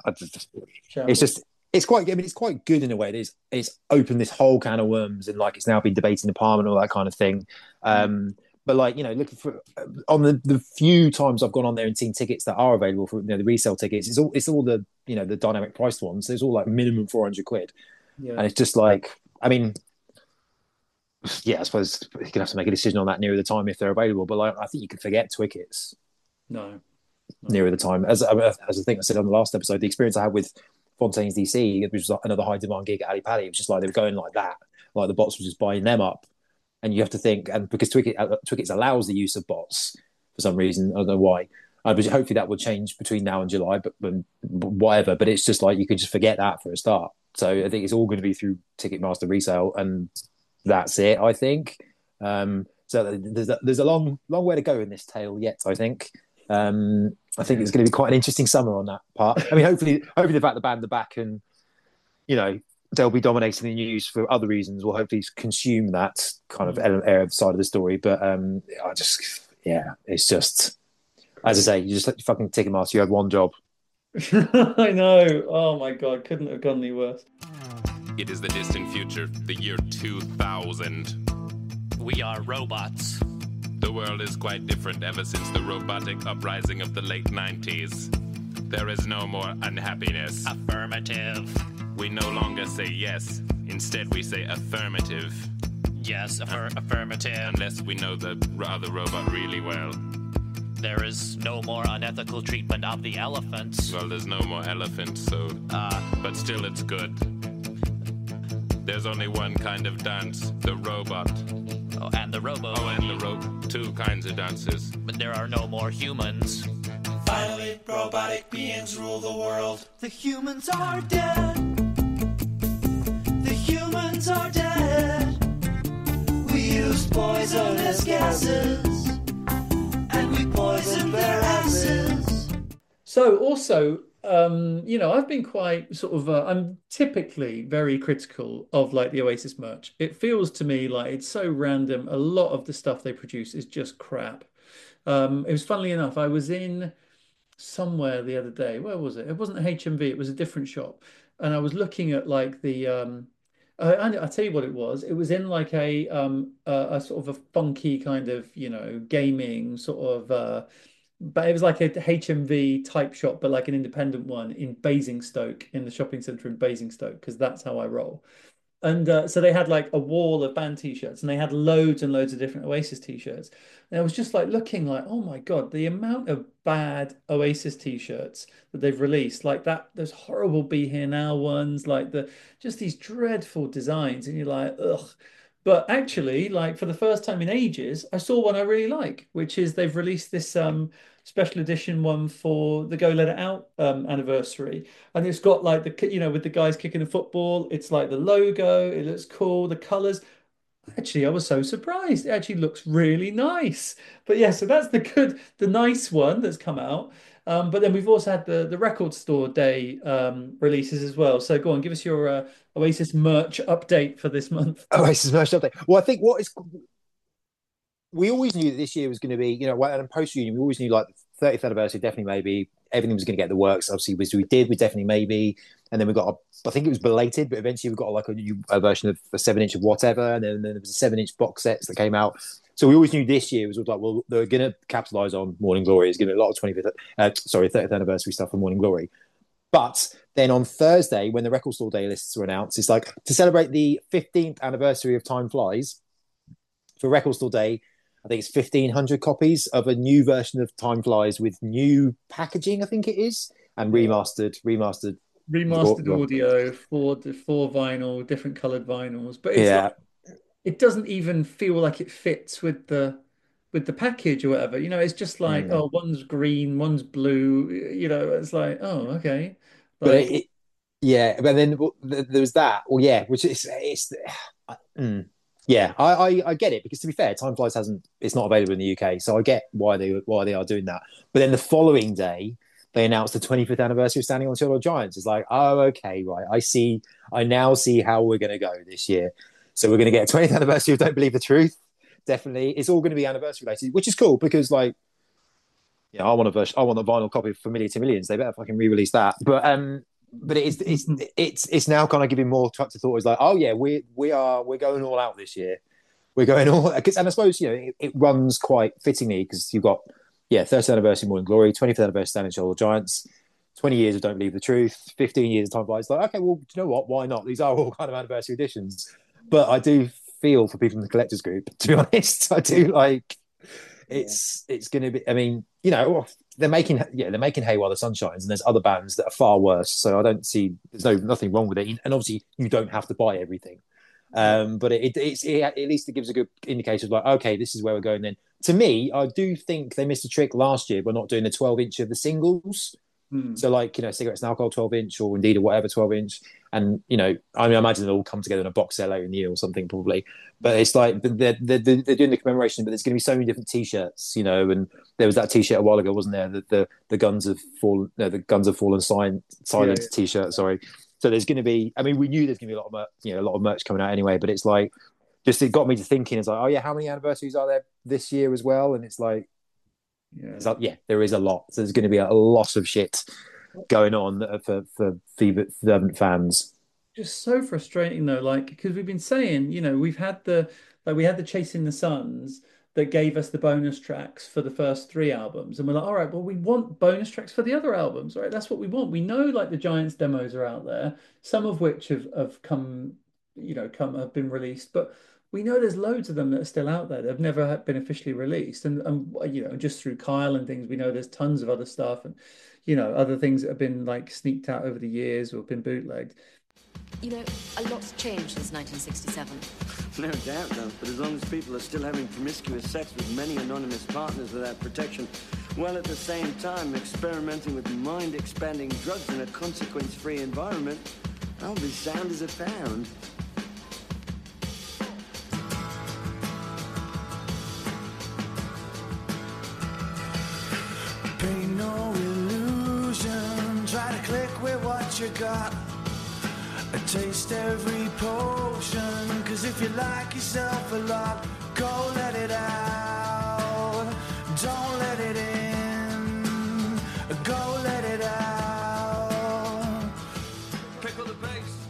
it's just. It's quite. I mean, it's quite good in a way. It is. It's opened this whole can of worms, and like it's now been debated in Parliament, and all that kind of thing. Um, mm. But like, you know, looking for on the, the few times I've gone on there and seen tickets that are available for, you know, the resale tickets, it's all it's all the, you know, the dynamic priced ones. So it's all like minimum four hundred quid. Yeah. And it's just like, I mean, yeah, I suppose you're gonna have to make a decision on that nearer the time if they're available. But like, I think you could forget tickets. No. no. Nearer the time. As as I think I said on the last episode, the experience I had with Fontaine's D C, which was like another high demand gig at Ali Pali, it was just like they were going like that. Like the bots were just buying them up. And you have to think, and because Twicket, uh, Twickets allows the use of bots for some reason, I don't know why. Uh, but hopefully that will change between now and July, but, but whatever. But it's just like you could just forget that for a start. So I think it's all going to be through Ticketmaster resale, and that's it, I think. Um, so there's a, there's a long long way to go in this tale yet, I think. Um, I think it's going to be quite an interesting summer on that part. I mean, hopefully, hopefully the fact the band are back and you know they'll be dominating the news for other reasons. We'll hopefully consume that kind of area of side of the story. But um, I just, yeah, it's just as I say, you just let your fucking Ticketmaster. You had one job. I know. Oh my God, couldn't have gone any worse. It is the distant future, the year two thousand. We are robots. The world is quite different ever since the robotic uprising of the late nineties. There is no more unhappiness. Affirmative. We no longer say yes. Instead, we say affirmative. Yes, affir- affirmative. Unless we know the other robot really well. There is no more unethical treatment of the elephants. Well, there's no more elephants, so... Uh, but still, it's good. There's only one kind of dance, the robot. oh, and the robo. Oh, and the ro- two kinds of dances. But there are no more humans. Finally, robotic beings rule the world. The humans are dead. The humans are dead. We used poisonous gases, and we poisoned their asses. So also, um, you know, I've been quite sort of, uh, I'm typically very critical of like the Oasis merch. It feels to me like it's so random. A lot of the stuff they produce is just crap. Um, it was funnily enough, I was in somewhere the other day. Where was it? It wasn't H M V, it was a different shop. And I was looking at like the, um, I, I- I'll tell you what it was. It was in like a um a, a sort of a funky kind of, you know, gaming sort of uh but it was like a H M V type shop, but like an independent one in Basingstoke, in the shopping centre in Basingstoke, because that's how I roll. And uh, so they had like a wall of band t-shirts, and they had loads and loads of different Oasis t-shirts. And I was just like looking like, oh my God, the amount of bad Oasis t-shirts that they've released, like that, those horrible Be Here Now ones, like the just these dreadful designs, and you're like, ugh. But actually, like for the first time in ages, I saw one I really like, which is they've released this um special edition one for the Go Let It Out um anniversary. And it's got like the, you know, with the guys kicking the football, it's like the logo, it looks cool, the colors. Actually, I was so surprised. It actually looks really nice. But yeah, so that's the good, the nice one that's come out. Um, but then we've also had the the record store day um, releases as well. So go on, give us your uh, Oasis merch update for this month. Oasis merch update. Well, I think what is we always knew that this year was going to be, you know, well, and post union, we always knew like the thirtieth anniversary, definitely maybe everything was going to get the works. Obviously, we we did, we definitely maybe, and then we got, a, I think it was belated, but eventually we got like a new a version of a seven inch of whatever, and then, then there was a seven inch box sets that came out. So we always knew this year was like, well, they're going to capitalize on Morning Glory. It's going to be a lot of twenty-fifth, uh, sorry, thirtieth anniversary stuff for Morning Glory. But then on Thursday, when the record store day lists were announced, it's like to celebrate the fifteenth anniversary of Time Flies for record store day. I think it's fifteen hundred copies of a new version of Time Flies with new packaging, I think it is, and remastered, remastered, Remastered Well, audio, four four vinyl, different colored vinyls. But it's yeah. like, it doesn't even feel like it fits with the with the package or whatever. You know, it's just like, Mm. oh, one's green, one's blue. You know, it's like, oh, okay. But Like, it, it- yeah, but then well, th- there was that. Well, yeah, which is it's uh, mm. yeah, I, I I get it because to be fair, Time Flies hasn't it's not available in the U K, so I get why they why they are doing that. But then the following day, they announced the twenty-fifth anniversary of Standing on the Shoulder of Giants. It's like, oh, okay, right, I see. I now see how we're going to go this year. So we're going to get a twentieth anniversary of Don't Believe the Truth. Definitely, it's all going to be anniversary related, which is cool because like. Yeah, I want a version. I want a vinyl copy of Familiar to Millions. They better fucking re-release that. But um, but it's it's it's it's now kind of giving more to thought. It's like, oh yeah, we we are we're going all out this year. We're going all because, and I suppose you know it, it runs quite fittingly because you've got yeah, thirtieth anniversary of Morning Glory, twentieth anniversary of Standing Shoulder Giants, twenty years of Don't Believe the Truth, fifteen years of Time Flies. Like, okay, well, do you know what? Why not? These are all kind of anniversary editions. But I do feel for people in the collectors group. To be honest, I do like. It's it's going to be. I mean, you know, they're making yeah they're making hay while the sun shines, and there's other bands that are far worse. So I don't see there's no nothing wrong with it. And obviously, you don't have to buy everything. Um, but it, it's it, at least it gives a good indication of like, okay, this is where we're going. Then to me, I do think they missed a trick last year by not doing the twelve inch of the singles. Hmm. So, like, you know, cigarettes and alcohol twelve inch, or indeed a whatever twelve inch. And, you know, I mean, I imagine they'll all come together in a box set later in the year or something, probably. But it's like they're, they're, they're doing the commemoration, but there's going to be so many different T-shirts, you know. And there was that T-shirt a while ago, wasn't there? The the, the guns have fallen, no, the guns have fallen silent, silent Yeah, yeah. T-shirt. Sorry. So there's going to be. I mean, we knew there's going to be a lot of mer- you know a lot of merch coming out anyway. But it's like, just it got me to thinking. It's like, oh yeah, how many anniversaries are there this year as well? And it's like, Yeah. it's like, yeah, there is a lot. So there's going to be a lot of shit going on for for fervent fans. Just so frustrating though, like because we've been saying, you know, we've had the like we had the Chasing the Suns that gave us the bonus tracks for the first three albums, and we're like, all right, well, we want bonus tracks for the other albums, right? That's what we want. We know like the Giants demos are out there, some of which have have come, you know, come have been released, but we know there's loads of them that are still out there. They've never been officially released, and and you know, just through Kyle and things, we know there's tons of other stuff, and you know, other things that have been like sneaked out over the years or been bootlegged. You know, a lot's changed since nineteen sixty-seven. No doubt, though. But as long as people are still having promiscuous sex with many anonymous partners without protection, while at the same time experimenting with mind-expanding drugs in a consequence-free environment, I'll be sound as a pound. Paint no illusion, try to click with what you got. Taste every potion, cause if you like yourself a lot, go let it out. Don't let it in. Go let it out. Pickle the bass.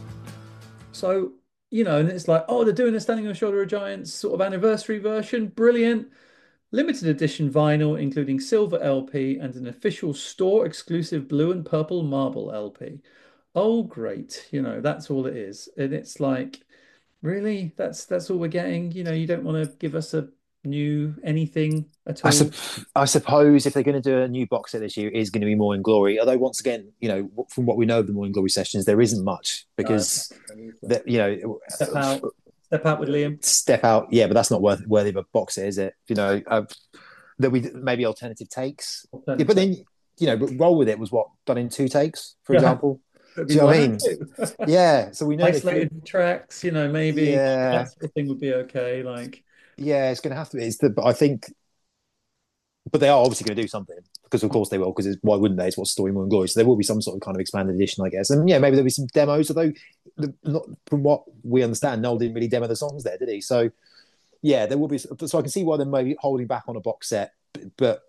So, you know, and it's like, oh, they're doing a Standing on the Shoulder of Giants sort of anniversary version. Brilliant. Limited edition vinyl, including silver L P and an official store exclusive blue and purple marble L P. Oh, great. You know, that's all it is. And it's like, really? That's that's all we're getting? You know, you don't want to give us a new anything at all? I, sup- I suppose if they're going to do a new box set this year, it is going to be Morning Glory. Although, once again, you know, from what we know of the Morning Glory sessions, there isn't much because, No, that you know, Step out. Step out with Liam. Step out. Yeah, but that's not worth, worthy of a box set, is it? You know, uh, that we maybe alternative takes. Alternative Yeah, but then, you know, but Roll With It was what, done in two takes, for Yeah. example. It'd Do be you know what I one mean? or two. Yeah, so we know they Isolated tracks, you know, maybe Yeah. that sort of thing would be okay. Like, yeah, it's going to have to be. It's the, but I think, but they are obviously going to do something because, of course, they will. Because why wouldn't they? It's what's Story More and Glory. So there will be some sort of kind of expanded edition, I guess. And yeah, maybe there'll be some demos. Although, the, not from what we understand, Noel didn't really demo the songs there, did he? So yeah, there will be. So I can see why they're maybe holding back on a box set. But, but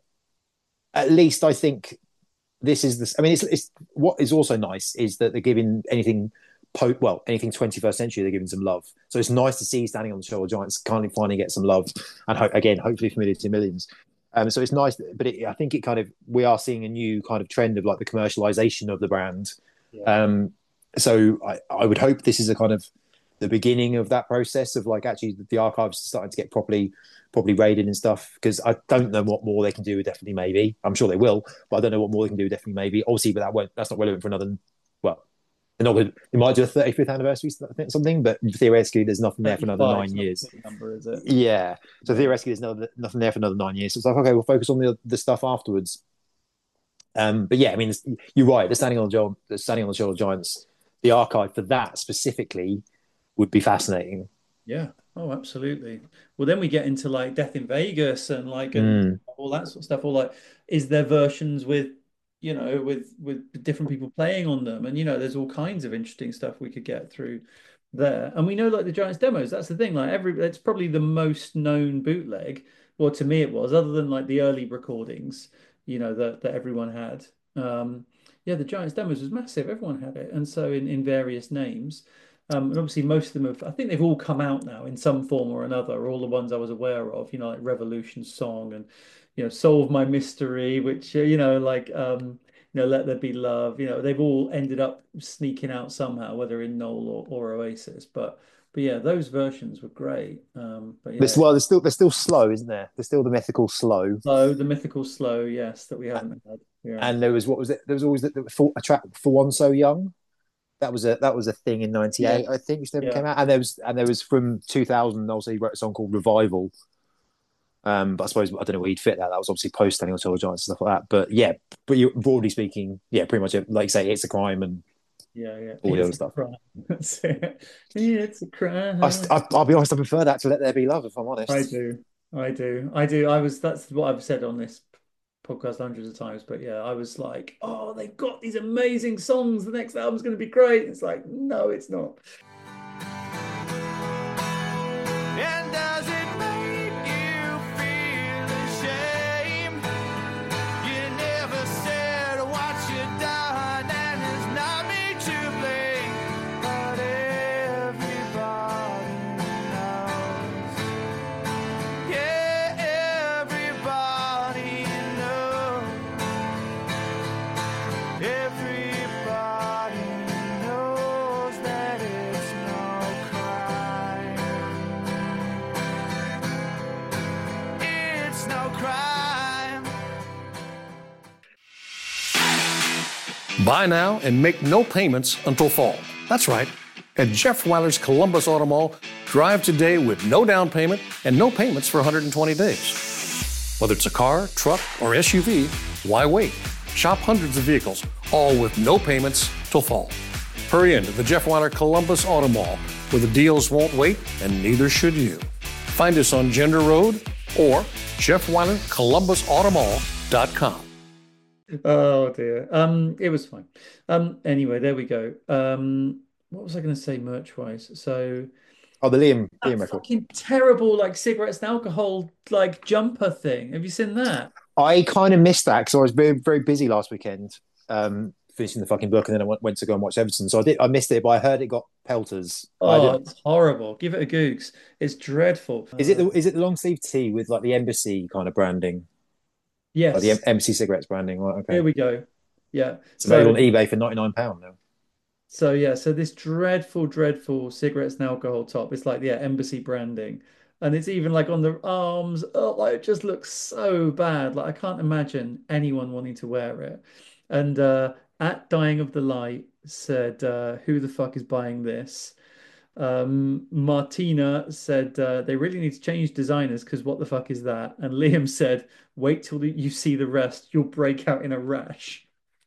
at least I think this is the. I mean, it's, it's what is also nice is that they're giving anything. Po- well, anything twenty-first century, they're giving some love. So it's nice to see Standing on the Shoulder of Giants kind of finally get some love, and ho- again, hopefully familiar to millions. Um, so it's nice, but it, I think it kind of we are seeing a new kind of trend of like the commercialization of the brand. Yeah. Um, so I, I would hope this is a kind of the beginning of that process of like actually the archives starting to get properly properly raided and stuff. Because I don't know what more they can do with Definitely Maybe. I'm sure they will, but I don't know what more they can do with Definitely Maybe. Obviously, but that won't. That's not relevant for another. Well. They're not gonna, they might do a thirty-fifth anniversary something, but theoretically, there's nothing there for another nine years. Number, is it? Yeah, so theoretically, there's no, nothing there for another nine years. So it's like, okay, we'll focus on the the stuff afterwards. Um, but yeah, I mean, you're right. The standing on the shoulder, the standing on the shoulder Giants, the archive for that specifically would be fascinating. Yeah. Oh, absolutely. Well, then we get into like Death in Vegas and like and Mm. all that sort of stuff. Or like, is there versions with you know, with with different people playing on them, and you know, there's all kinds of interesting stuff we could get through there. And we know like the Giants demos. That's the thing. Like every, it's probably the most known bootleg. Well, to me, it was other than like the early recordings, you know, that that everyone had. Um, yeah, the Giants demos was massive. Everyone had it, and so in in various names. Um, and obviously, most of them have. I think they've all come out now in some form or another. All the ones I was aware of, you know, like Revolution Song and you know, Solve My Mystery, which, uh, you know, like, um, you know, Let There Be Love, you know, they've all ended up sneaking out somehow, whether in Knoll or, or Oasis. But, but yeah, those versions were great. Um, but yeah, There's, well, there's still there's still Slow, isn't there? There's still the mythical Slow. Slow, the mythical Slow, yes, that we haven't had. Yeah. And there was what was it? There was always the, the, for, a track for One So Young. That was a that was a thing in ninety-eight, Yeah. I think, which never Yeah. came out. And there was and there was from two thousand. Also, he wrote a song called Revival. Um, but I suppose I don't know where he'd fit that. That was obviously post standing on Tall Giants and stuff like that. But yeah, but you, broadly speaking, yeah, pretty much like you say, it's a crime and Yeah, yeah. all the It's other a stuff. crime. That's it. It's a crime. I, I, I'll be honest, I prefer that to Let There Be Love, if I'm honest. I do. I do. I do. I was, that's what I've said on this podcast hundreds of times, but yeah, I was like, oh, they've got these amazing songs. The next album's going to be great. It's like, no, it's not. And does it make you feel ashamed? You never said what you done, and it's not me to blame. But everybody knows. Yeah, everybody knows. Everybody knows that it's no crime. It's no crime. Buy now and make no payments until fall. That's right. At Jeff Weiler's Columbus Auto Mall, drive today with no down payment and no payments for one hundred twenty days. Whether it's a car, truck, or S U V, why wait? Shop hundreds of vehicles, all with no payments till fall. Hurry into the Jeff Weiler Columbus Auto Mall, where the deals won't wait and neither should you. Find us on Gender Road or jeff weiler columbus auto mall dot com. Oh dear. Um, it was fine. Um, anyway, there we go. Um, what was I going to say merch wise? So Oh, the Liam that Liam record. fucking terrible like cigarettes and alcohol like jumper thing. Have you seen that? I kind of missed that because I was very very busy last weekend, um, finishing the fucking book, and then I went, went to go and watch Everton. So I did I missed it, but I heard it got pelters. I Oh, didn't- it's horrible. Give it a googs. It's dreadful. Is it the is it the long sleeve tee with like the embassy kind of branding, Yes. like the em- embassy cigarettes branding? Right, okay. Here we go. Yeah. It's available So on eBay for ninety nine pound now. So yeah, so this dreadful, dreadful cigarettes and alcohol top. It's like yeah, embassy branding, and it's even like on the arms. Oh, like it just looks so bad. Like I can't imagine anyone wanting to wear it. And uh, at Dying of the Light said, uh, "Who the fuck is buying this?" Um, Martina said uh, they really need to change designers because what the fuck is that? And Liam said, "Wait till you see the rest. You'll break out in a rash."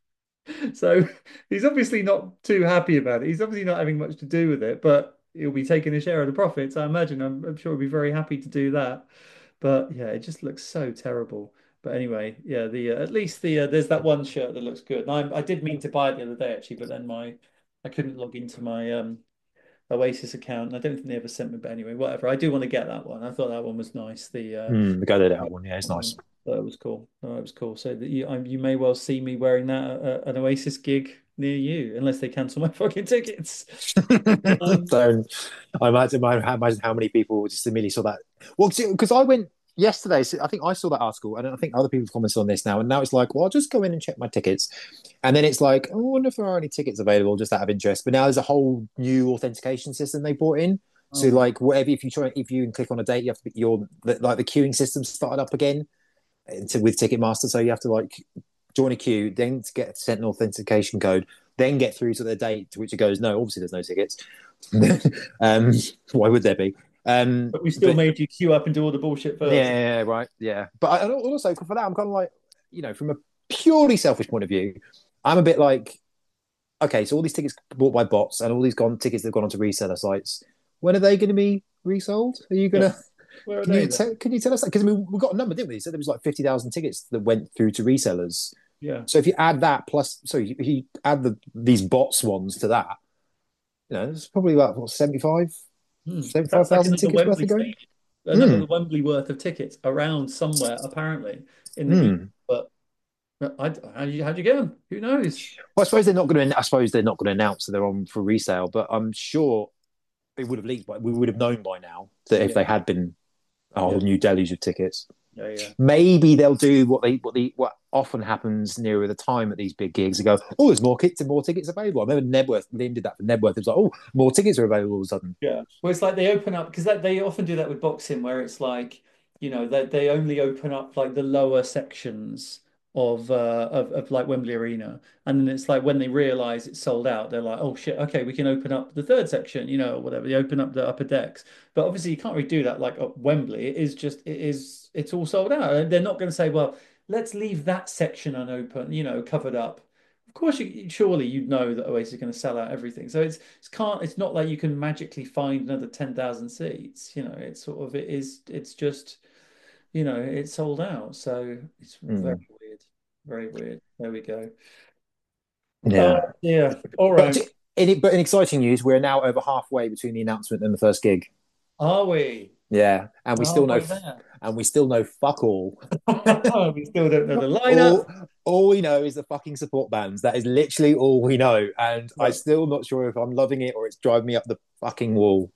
So he's obviously not too happy about it. He's obviously not having much to do with it, but he'll be taking a share of the profits. I imagine. I'm, I'm sure he'll be very happy to do that. But yeah, it just looks so terrible. But anyway, yeah, the uh, at least the uh, there's that one shirt that looks good. And I I did mean to buy it the other day actually, but then my I couldn't log into my um Oasis account, and I don't think they ever sent me. But anyway, whatever. I do want to get that one. I thought that one was nice. The uh, Hmm, the go there that one, yeah, it's nice. that was cool. That was cool. So that you, um, you may well see me wearing that at a- an Oasis gig near you, unless they cancel my fucking tickets. Um, So I imagine, I imagine how many people just immediately saw that. Well, because I went yesterday, so I think I saw that article, and I think other people have commented on this now, and now it's like, well, I'll just go in and check my tickets, and then it's like, oh, I wonder if there are any tickets available just out of interest. But now there's a whole new authentication system they brought in. So Oh. like whatever, if you try, if you click on a date, you have to be your like the queuing system started up again to, with Ticketmaster. So you have to like join a queue, then to get sent an authentication code, then get through to the date to which it goes, no, obviously there's no tickets. um, why would there be? Um, but we still but- made you queue up and do all the bullshit first. yeah, yeah, yeah, right, yeah. But I, and also for that, I'm kind of like, you know, from a purely selfish point of view, I'm a bit like, okay, so all these tickets bought by bots and all these gone tickets that have gone onto reseller sites, when are they going to be resold? Are you going to? Where are Can they you, then? te- can you tell us that? Because I mean, we got a number, didn't we? So there was like fifty thousand tickets that went through to resellers. Yeah. So if you add that plus, so you, you add the these bots ones to that, you know, it's probably about what seventy-five, Hmm. seventy-five That's like thousand another tickets worth Wembley of going. stage, another Hmm. Wembley worth of tickets around somewhere apparently in the Hmm. ether. But but I, how do you how do you get them? Who knows? Well, I suppose they're not going to. I suppose they're not going to announce that they're on for resale, but I'm sure it would have leaked. By, we would have known by now that if Yeah. they had been a whole Yeah. new deluge of tickets, Yeah, yeah. maybe they'll do what they what the what often happens nearer the time at these big gigs. They go, oh, there's more kits and more tickets available. I remember Nebworth. Liam did that for Nebworth. It was like, oh, more tickets are available all of a sudden. Yeah. Well, it's like they open up because they often do that with boxing where it's like, you know, they they only open up like the lower sections of uh of, of like Wembley Arena, and then it's like when they realize it's sold out, they're like, oh shit, okay, we can open up the third section, you know, or whatever. They open up the upper decks, but obviously you can't really do that like at Wembley. It is just it is it's all sold out. They're not going to say, well, let's leave that section unopened, you know, covered up. Of course, you, surely you'd know that Oasis is going to sell out everything. So it's it's can't it's not like you can magically find another ten thousand seats. You know, it's sort of it is it's just you know it's sold out. So it's very Mm. weird, very weird. There we go. Yeah. Oh yeah. All But right. in, but in exciting news, we're now over halfway between the announcement and the first gig. Are we? Yeah, and we still know, Halfway there. and we still know fuck all. We still don't know the lineup. All, all we know is the fucking support bands. That is literally all we know, and I'm Yeah. still not sure if I'm loving it or it's driving me up the fucking wall.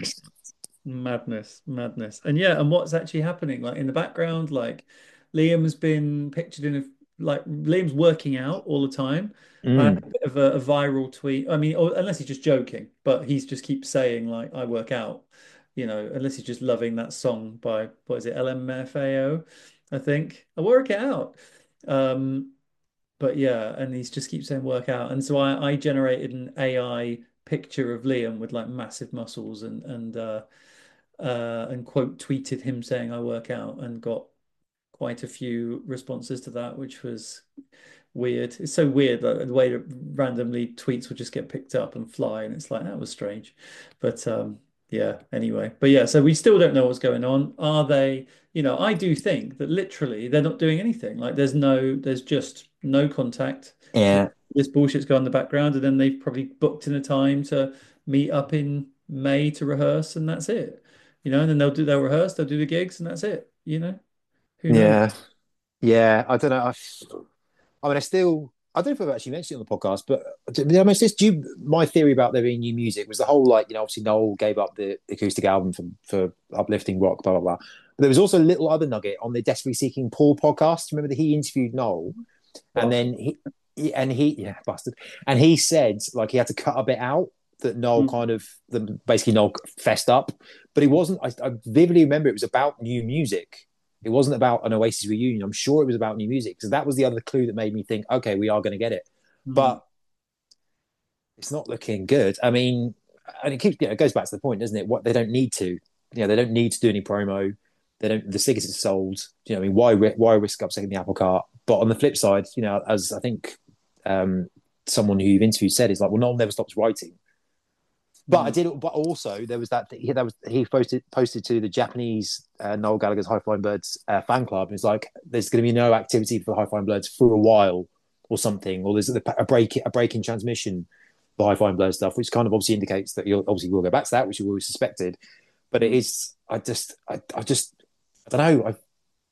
Madness, madness. And yeah, and what's actually happening? Like in the background, like Liam's been pictured in a like Liam's working out all the time. I had a Mm. bit of a, a viral tweet. I mean, or, unless he's just joking, but he's just keeps saying like I work out, you know, unless he's just loving that song by what is it, L M F A O, I think. I work it out. Um, but yeah, and he's just keeps saying work out. And so I, I generated an A I picture of Liam with like massive muscles and and uh uh, and quote tweeted him saying I work out and got quite a few responses to that, which was weird. It's so weird that the way that randomly tweets would just get picked up and fly, and it's like that was strange. But um, yeah, anyway. But yeah, so we still don't know what's going on. Are they, you know, I do think that literally they're not doing anything. Like there's no, there's just no contact. Yeah, This bullshit's going in the background, and then they've probably booked in a time to meet up in May to rehearse, and that's it. You know, and then they'll do they'll rehearse, they'll do the gigs, and that's it. You know, who knows? yeah, yeah. I don't know. I, I mean, I still, I don't know if I've actually mentioned it on the podcast, but to be honest, this, do you, my theory about there being new music was the whole like, you know, obviously Noel gave up the acoustic album for, for uplifting rock, blah blah blah. But there was also a little other nugget on the Desperately Seeking Paul podcast. Remember that he interviewed Noel, and then he, he and he, yeah, bastard, and he said like he had to cut a bit out that Noel Mm. kind of the, basically Noel fessed up, but it wasn't. I, I vividly remember it was about new music. It wasn't about an Oasis reunion. I'm sure it was about new music. So that was the other clue that made me think, okay, we are going to get it. Mm. But it's not looking good. I mean, and it keeps, you know, it goes back to the point, doesn't it? What they don't need to, you know, they don't need to do any promo. They don't. The tickets are sold. You know, I mean, why why risk upsetting the apple cart? But on the flip side, you know, as I think um, someone who you've interviewed said, is like, well, Noel never stops writing. But I did. But also, there was that. He that was he posted posted to the Japanese uh, Noel Gallagher's High Flying Birds uh, fan club. And it's like there's going to be no activity for High Flying Birds for a while, or something, or there's a, a break a break in transmission for High Flying Birds stuff, which kind of obviously indicates that you'll obviously will go back to that, which you always suspected. But it is. I just. I, I just. I don't know. I.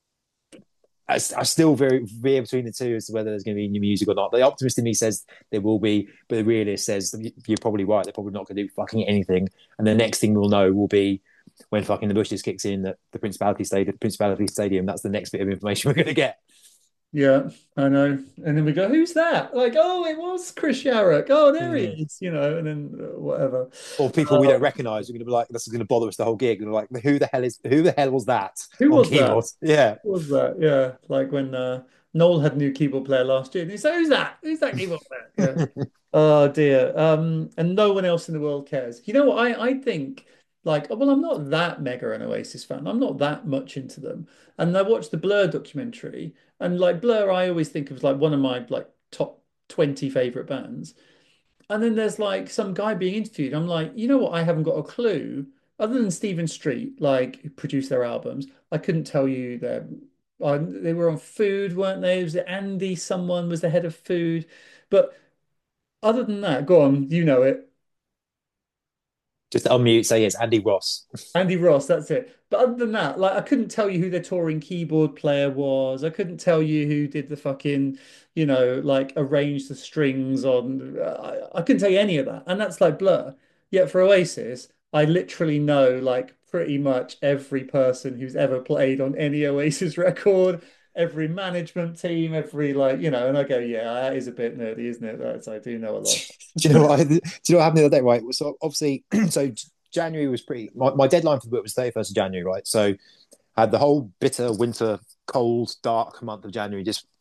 I, I still very veer between the two as to whether there's going to be new music or not. The optimist in me says there will be, but the realist says you're probably right. They're probably not going to do fucking anything. And the next thing we'll know will be when fucking the Bushes kicks in at the Principality Stadium. Principality Stadium. That's the next bit of information we're going to get. Yeah, I know. And then we go, who's that? Like, oh, it was Chris Sharrock. Oh, there he Mm. is. You know, and then uh, whatever. Or people we Uh, don't recognise. We're going to be like, this is going to bother us the whole gig. And we're like, who the hell is? Who the hell was that? Who on was keyboard? that? Yeah. Who was that? Yeah, like when uh, Noel had a new keyboard player last year, and he said, "Who's that? Who's that keyboard player?" Yeah. Oh dear. Um, and no one else in the world cares. You know what? I I think like, well, I'm not that mega an Oasis fan. I'm not that much into them. And I watched the Blur documentary, and like Blur, I always think of as like one of my like top twenty favorite bands. And then there's like some guy being interviewed. I'm like, you know what? I haven't got a clue. Other than Stephen Street, like who produced their albums, I couldn't tell you their. Uh, they were on Food, weren't they? Was it Andy? Someone was the head of Food. But other than that, go on. You know it. Just unmute. Say yes, Andy Ross. Andy Ross, that's it. But other than that, like I couldn't tell you who their touring keyboard player was. I couldn't tell you who did the fucking, you know, like arrange the strings on. I, I couldn't tell you any of that. And that's like Blur. Yet for Oasis, I literally know like pretty much every person who's ever played on any Oasis record, every management team, every like, you know, and I go, yeah, that is a bit nerdy, isn't it? That's I do know a lot. Do you know what? I, do you know what happened the other day? Right. So obviously, so January was pretty. My, my deadline for the book was thirty-first of January, right? So I had the whole bitter winter, cold, dark month of January just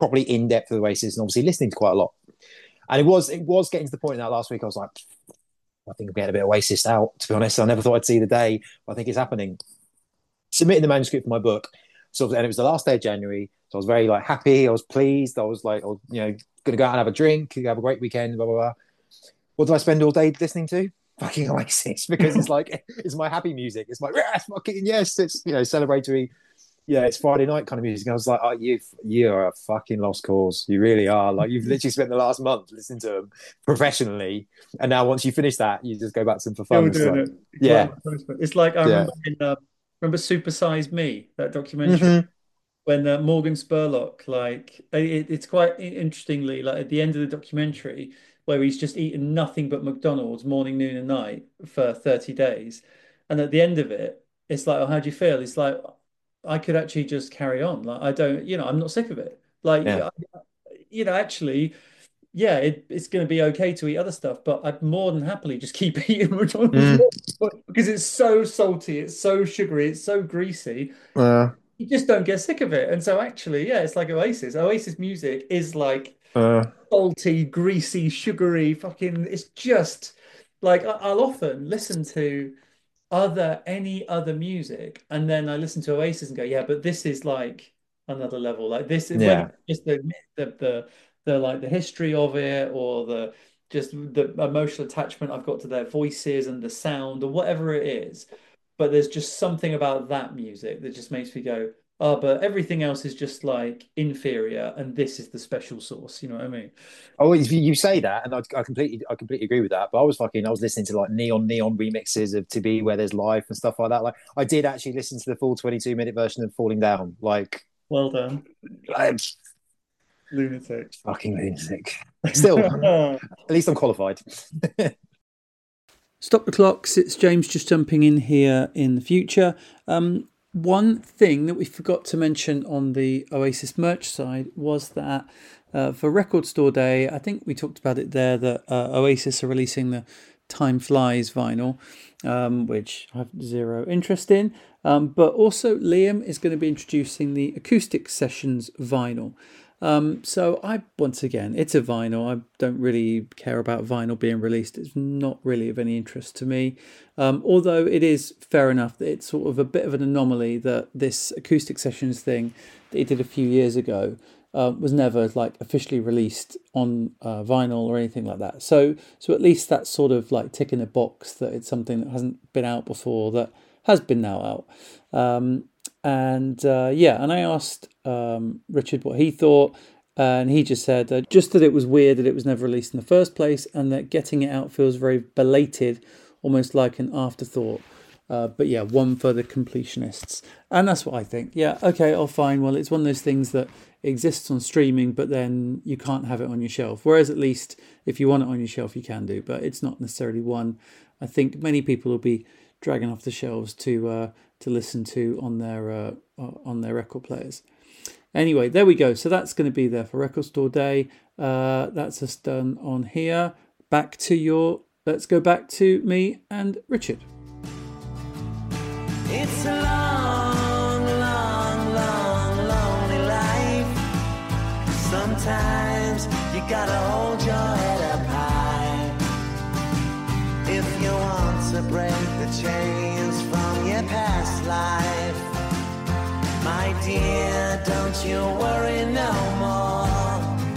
properly in depth with Oasis, and obviously listening to quite a lot. And it was it was getting to the point in that last week I was like, I think I'm getting a bit Oasis out. To be honest, I never thought I'd see the day, but I think it's happening. Submitting the manuscript for my book, so and it was the last day of January, so I was very like happy. I was pleased. I was like, I was, you know, going to go out and have a drink, have a great weekend, blah blah blah. What do I spend all day listening to? Fucking Oasis, because it's like it's my happy music. It's my yes, fucking yes. It's, you know, celebratory. Yeah, it's Friday night kind of music. And I was like, oh, you you are a fucking lost cause. You really are. Like, you've literally spent the last month listening to them professionally, and now once you finish that, you just go back to them for Yeah, fun. we're It's doing like- it. yeah, It's like I Yeah. remember in, uh, remember Super Size Me, that documentary, Mhm. when uh, Morgan Spurlock, like it, it's quite i- interestingly, like at the end of the documentary, where he's just eaten nothing but McDonald's morning, noon, and night for thirty days, and at the end of it, it's like, oh, how do you feel? It's like I could actually just carry on. Like I don't, you know, I'm not sick of it. Like Yeah. I- you know, actually, yeah, it, it's going to be okay to eat other stuff, but I'd more than happily just keep eating McDonald's Mm. more, because it's so salty, it's so sugary, it's so greasy. Uh, You just don't get sick of it. And so actually, yeah, it's like Oasis. Oasis music is like uh, salty, greasy, sugary, fucking, it's just like I- I'll often listen to other any other music, and then I listen to Oasis and go, yeah, but this is like another level. Like this is Yeah. whether it's just the the the the like the history of it, or the just the emotional attachment I've got to their voices and the sound or whatever it is. But there's just something about that music that just makes me go, oh, but everything else is just like inferior, and this is the special sauce. You know what I mean? oh, you you say that, and I, I completely, I completely agree with that. But I was fucking, I was listening to like neon, neon remixes of "To Be Where There's Life" and stuff like that. Like, I did actually listen to the full twenty-two minute version of "Falling Down." Like, Well done, like lunatic. fucking lunatic. Still, at least I'm qualified. Stop the clocks. It's James just jumping in here in the future. Um, one thing that we forgot to mention on the Oasis merch side was that uh, for Record Store Day, I think we talked about it there, that uh, Oasis are releasing the Time Flies vinyl, um, which I have zero interest in. Um, but also Liam is going to be introducing the Acoustic Sessions vinyl. Um, so I, once again, it's a vinyl. I don't really care about vinyl being released. It's not really of any interest to me. Um, although it is fair enough that it's sort of a bit of an anomaly that this Acoustic Sessions thing that he did a few years ago uh, was never like officially released on uh, vinyl or anything like that. So, so at least that's sort of like ticking a box that it's something that hasn't been out before that has been now out. Um, And uh, yeah, and I asked um, Richard what he thought, and he just said uh, just that it was weird that it was never released in the first place, and that getting it out feels very belated, almost like an afterthought. Uh, but yeah, one for the completionists. And that's what I think. Yeah, okay, oh fine. Well, it's one of those things that exists on streaming, but then you can't have it on your shelf. Whereas at least if you want it on your shelf, you can do, but it's not necessarily one I think many people will be dragging off the shelves to uh, to listen to on their uh, on their record players. Anyway, there we go. So that's going to be there for Record Store Day. Uh, that's us done on here. Back to your. Let's go back to me and Richard. It's a long, long, long, lonely life. Sometimes you gotta hold your head up high. If you want to break the chains from your past life, my dear, don't you worry no more.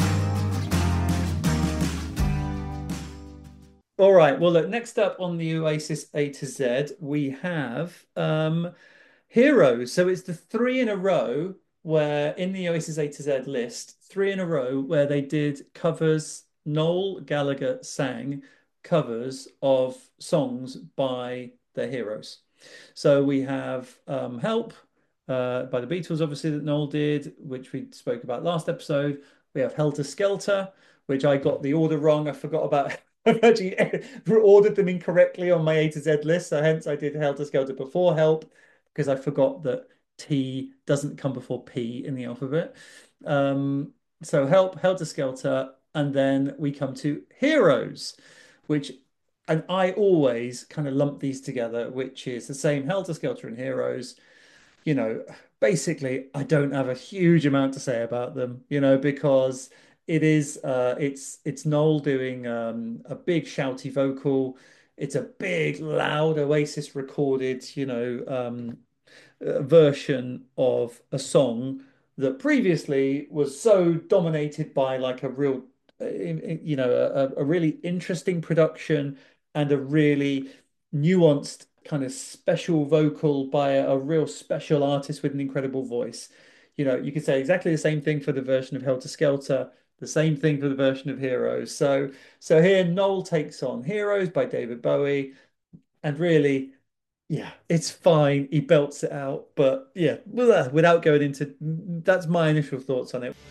All right. Well, look, next up on the Oasis A to Z, we have um, Heroes. So it's the three in a row where in the Oasis A to Z list, three in a row where they did covers. Noel Gallagher sang covers of songs by their heroes. So we have um, Help uh, by the Beatles, obviously, that Noel did, which we spoke about last episode. We have Helter Skelter, which I got the order wrong. I forgot about. I've actually ordered them incorrectly on my A to Z list, so hence I did Helter Skelter before Help, because I forgot that T doesn't come before P in the alphabet. Um, so Help, Helter Skelter, and then we come to Heroes, which, and I always kind of lump these together, which is the same Helter Skelter and Heroes. you know, basically, I don't have a huge amount to say about them, you know, because it is uh it's it's Noel doing um a big shouty vocal. It's a big, loud Oasis recorded, you know, um uh, version of a song that previously was so dominated by like a real, uh, you know, a, a really interesting production and a really nuanced kind of special vocal by a, a real special artist with an incredible voice. You know, you could say exactly the same thing for the version of Helter Skelter, the same thing for the version of Heroes. So, so here Noel takes on Heroes by David Bowie, and really, yeah, it's fine. He belts it out, but yeah, without going into, that's my initial thoughts on it.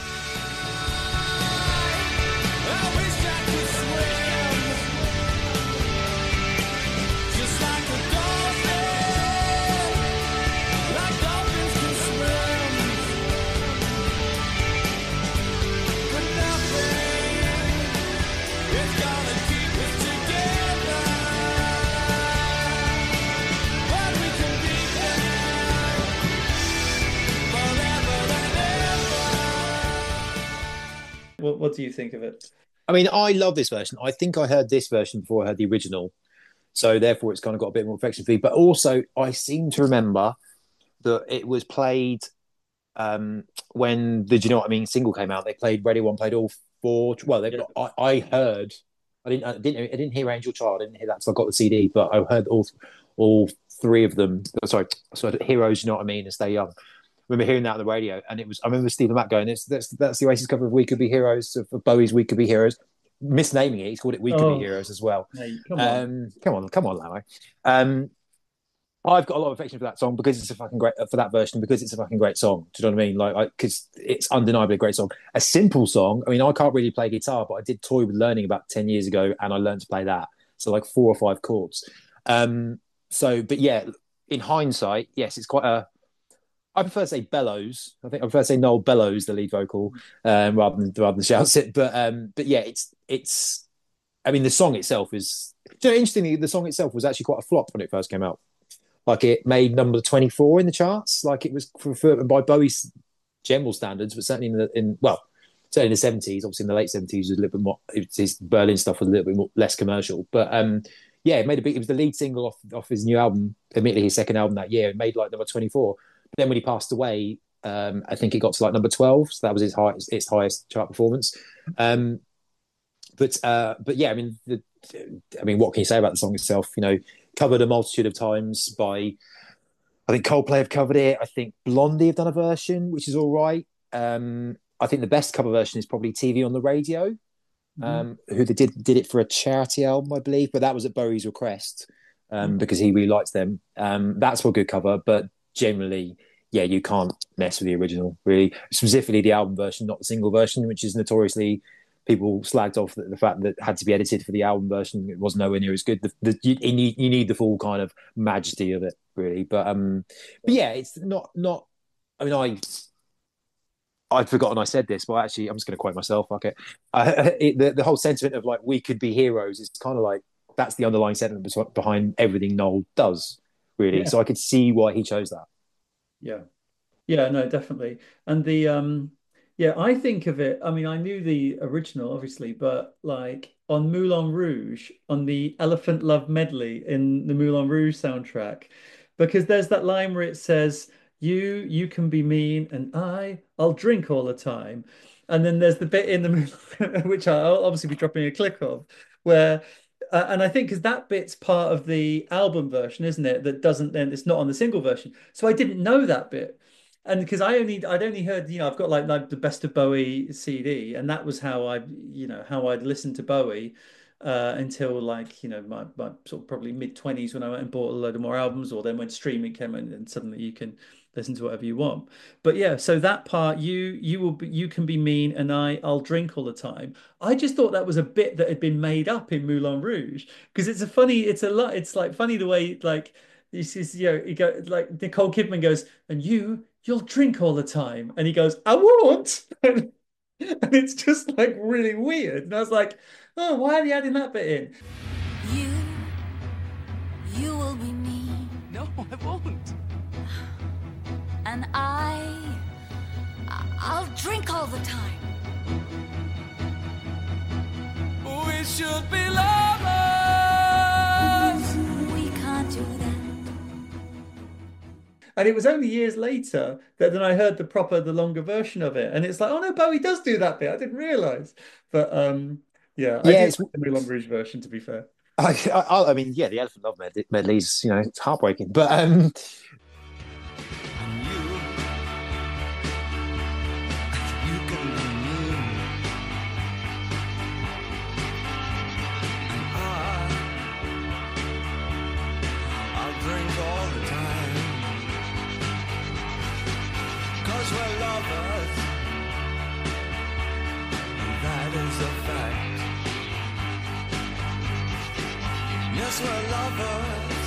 What, what do you think of it? I mean, I love this version. I think I heard this version before I heard the original. So therefore, it's kind of got a bit more affection for me. But also, I seem to remember that it was played um, when the Do You Know What I Mean single came out. They played Radio One, played all four. Well, they, Yeah. I, I heard. I didn't. I didn't. I didn't hear Angel Child. I didn't hear that until I got the C D. But I heard all all three of them. Sorry, so Heroes. You know what I mean? And Stay Young. I remember hearing that on the radio, and it was. I remember Stephen Mack going, "That's that's, that's the Oasis cover of We Could Be Heroes, of Bowie's We Could Be Heroes." Misnaming it, he's called it We Could Oh. Be Heroes as well. Mate, come on. Um, come on, come on, Lamo. Um, I've got a lot of affection for that song because it's a fucking great for that version because it's a fucking great song. Do you know what I mean? Like, because it's undeniably a great song. A simple song. I mean, I can't really play guitar, but I did toy with learning about ten years ago, and I learned to play that. So like four or five chords. Um, so, but yeah, in hindsight, yes, it's quite a. I prefer to say Bellows. I think I prefer to say Noel Bellows, the lead vocal, um, rather than rather than shouts it. But um, but yeah, it's it's. I mean, the song itself is. You know, interestingly, the song itself was actually quite a flop when it first came out. Like it made number twenty-four in the charts. Like it was for, for, by Bowie's general standards, but certainly in the in well, certainly in the seventies. Obviously, in the late seventies, was a little bit more. His Berlin stuff was a little bit more, less commercial. But um, yeah, it made a big. It was the lead single off off his new album, admittedly his second album that year. It made like number twenty-four. But then when he passed away, um, I think it got to like number twelve. So that was his highest, its highest chart performance. Um, but uh, but yeah, I mean, the, I mean, what can you say about the song itself? You know, covered a multitude of times by. I think Coldplay have covered it. I think Blondie have done a version, which is all right. Um, I think the best cover version is probably T V on the Radio, um, who they did did it for a charity album, I believe, but that was at Bowie's request um, Mhm. because he really liked them. Um, that's a good cover, but generally, yeah, you can't mess with the original, really. Specifically, the album version, not the single version, which is notoriously people slagged off the, the fact that it had to be edited for the album version. It was nowhere near as good. The, the, you, you need you need the full kind of majesty of it, really. But um, but yeah, it's not not. I mean, I I'd forgotten I said this, but actually, I'm just going to quote myself. Fuck it. Uh, it the, the whole sentiment of like we could be heroes is kind of like that's the underlying sentiment bes- behind everything Noel does, really. Yeah. So I could see why he chose that. Yeah. Yeah, no, definitely. And the um yeah, I think of it, I mean, I knew the original obviously, but like on Moulin Rouge, on the Elephant Love medley in the Moulin Rouge soundtrack, because there's that line where it says, you you can be mean and I I'll drink all the time. And then there's the bit in the Moulin- which I'll obviously be dropping a click of, where uh, and I think because that bit's part of the album version, isn't it? That doesn't then it's not on the single version. So I didn't know that bit. And because I only I'd only heard, you know, I've got like, like the Best of Bowie C D, and that was how I, you know, how I'd listened to Bowie uh, until like, you know, my, my sort of probably mid twenties when I went and bought a load of more albums, or then when streaming came in and suddenly you can listen to whatever you want. But yeah, so that part, you you will be, you can be mean and I I'll drink all the time. I just thought that was a bit that had been made up in Moulin Rouge because it's a funny, it's a lot, it's like funny the way like this is, you know, you go like Nicole Kidman goes, and you you'll drink all the time, and he goes, I won't. And it's just like really weird. And I was like, oh, why are you adding that bit in? You, you will be me. No, I won't. and I, I'll drink all the time. We should be lovers. We can't do that. And it was only years later that then I heard the proper, the longer version of it, and it's like, oh no, Bowie does do that bit. I didn't realize, but um, yeah, I Yeah, did it's- like the Moulin Rouge version, to be fair. I, I, I mean, yeah, the Elephant Love medley, medley's, you know, it's heartbreaking. But um, You can be me. And I, I'll drink all the time. 'Cause we're lovers. And that is a fact. Yes, we're lovers.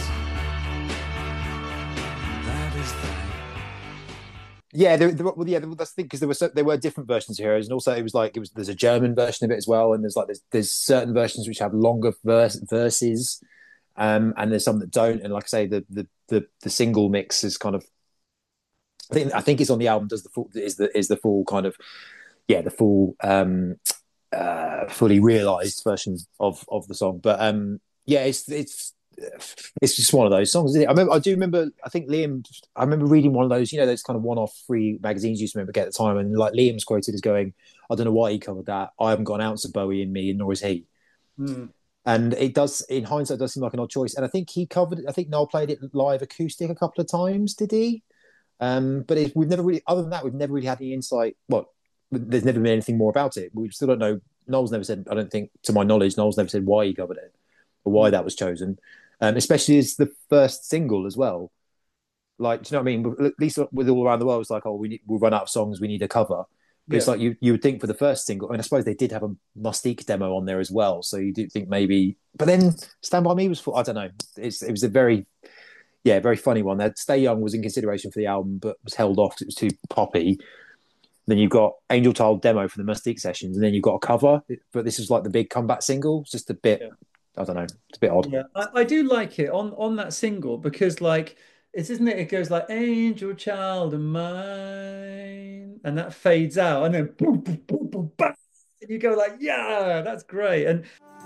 That is that. yeah, there, there, well, yeah, that's the thing, because there were so, there were different versions of Heroes, and also it was like it was there's a German version of it as well, and there's like there's, there's certain versions which have longer verse, verses, um, and there's some that don't. And like I say, the the the, the single mix is kind of, I think I think it's on the album. Does the full is the is the full kind of yeah the full um, uh, fully realized version of of the song, but um, yeah, it's it's. It's just one of those songs, isn't it? I remember, I do remember. I think Liam. I remember reading one of those, you know, those kind of one-off free magazines you used to remember get at the time, and like Liam's quoted as going, "I don't know why he covered that. I haven't got an ounce of Bowie in me, and nor is he." Hmm. And it does, in hindsight, it does seem like an odd choice. And I think he covered. I think Noel played it live acoustic a couple of times. Did he? Um, but it, we've never really, other than that, we've never really had any insight. Well, there's never been anything more about it. We still don't know. Noel's never said. I don't think, to my knowledge, Noel's never said why he covered it or why that was chosen. Um, especially as the first single as well. Like, do you know what I mean? At least with All Around the World, it's like, oh, we need, we'll run out of songs, we need a cover. But it's Yeah. like you you would think for the first single, I mean, I suppose they did have a Mustique demo on there as well, so you do think maybe. But then Stand By Me was for, I don't know. It's, it was a very, yeah, very funny one. That Stay Young was in consideration for the album, but was held off because it was too poppy. Then you've got Angel Child demo for the Mustique sessions, and then you've got a cover. But this was like the big comeback single. It's just a bit. Yeah. I don't know. It's a bit odd. Yeah, I, I do like it on on that single because like it's isn't it? It goes like Angel Child of Mine, and that fades out, and then boom, boom, boom, boom, bam, and you go like, yeah, that's great. And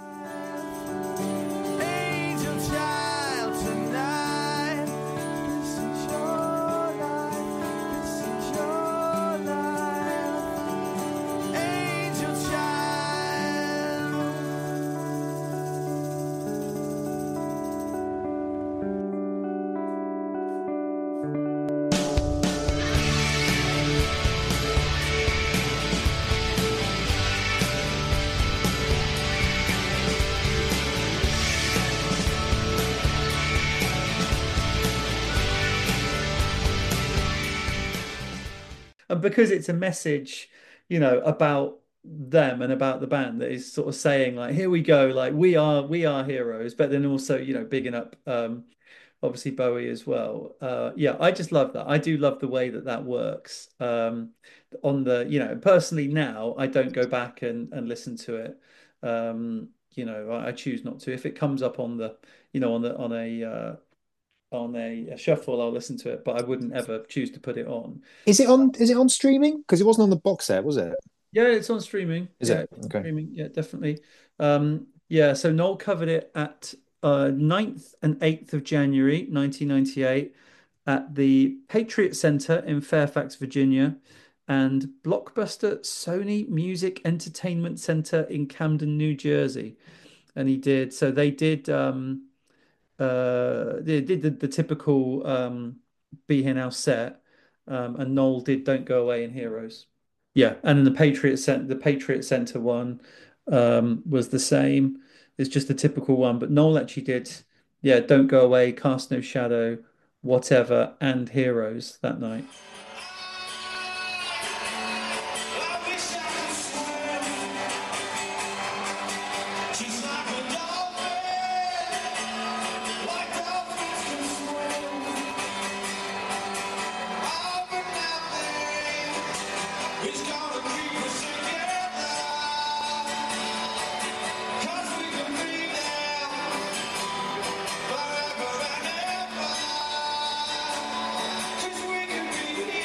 Angel child tonight. This is your life. This is your life. Angel child. and because it's a message, you know, about them and about the band that is sort of saying like, here we go, like we are we are heroes, but then also, you know, bigging up um obviously Bowie as well. Uh yeah, I just love that. I do love the way that that works. Um on the, you know, personally now I don't go back and and listen to it. Um you know, I, I choose not to. If it comes up on the, you know, on the on a uh on a, a shuffle, I'll listen to it, but I wouldn't ever choose to put it on. Is it on? Is it on streaming? Because it wasn't on the box set, was it? Yeah, it's on streaming. Is yeah, it? it's on Okay. streaming. Yeah, definitely. Um, yeah, so Noel covered it at uh, ninth and eighth of January, nineteen ninety-eight, at the Patriot Center in Fairfax, Virginia, and Blockbuster Sony Music Entertainment Center in Camden, New Jersey. And he did, so they did, um, uh, they did the, the typical um, Be Here Now set, um, and Noel did Don't Go Away in Heroes. Yeah, and then the Patriot Center, the Patriot Center one um, was the same. It's just a typical one, but Noel actually did, yeah, Don't Go Away, Cast No Shadow, Whatever, and Heroes that night. Cause we can be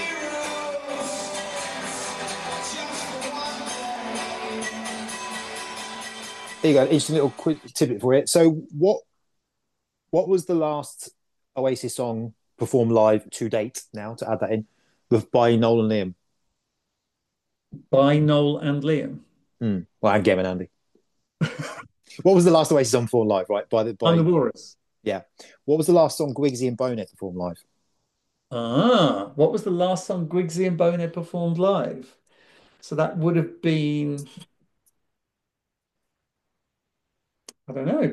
There you go. Interesting little quick tidbit for it. So, what what was the last Oasis song performed live to date? Now to add that in, with by Noel and Liam. By Noel and Liam. Hmm. Well, and Gem and Andy. What was the last Oasis song performed live? Right by the by. I'm the Walrus. Yeah. What was the last song Gwigsy and Bonehead performed live? Ah, what was the last song Gwigsy and Bonehead performed live? So that would have been, I don't know.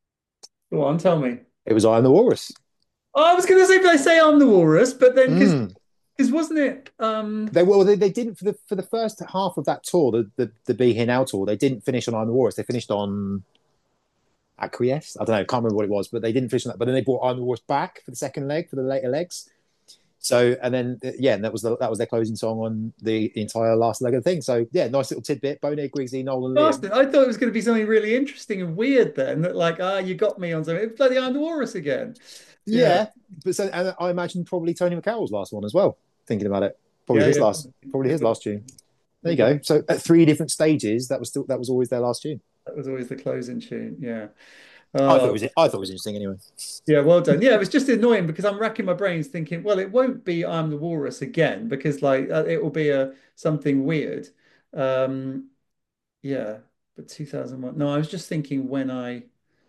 Go on, tell me. It was I Am the Walrus. Oh, I was going to say, I say I'm the Walrus, but then because Mm. because wasn't it? Um, They well, they, they didn't for the for the first half of that tour, the the, the Be Here Now tour. They didn't finish on I'm the Walrus. They finished on Acquiesce. I don't know. Can't remember what it was, but they didn't finish on that. But then they brought I'm the Walrus back for the second leg for the later legs. So and then yeah, and that was the, that was their closing song on the entire last leg of the thing. So yeah, nice little tidbit. Bonehead, Gwigsy, Noel, and Liam. bastard. I thought it was going to be something really interesting and weird then. That like, ah, you got me on something. It's bloody I'm the Walrus again. Yeah, but so and I imagine probably Tony McCarroll's last one as well. Thinking about it, probably Yeah, his yeah. last, probably his last tune. There you go. So at three different stages, that was still that was always their last tune. That was always the closing tune. Yeah. I thought Uh, it was I thought it was interesting anyway. Yeah, well done. Yeah, it was just annoying because I'm racking my brains thinking, well, it won't be I'm the Walrus again because like uh, it will be a something weird. Um, yeah, but two thousand one. No, I was just thinking when I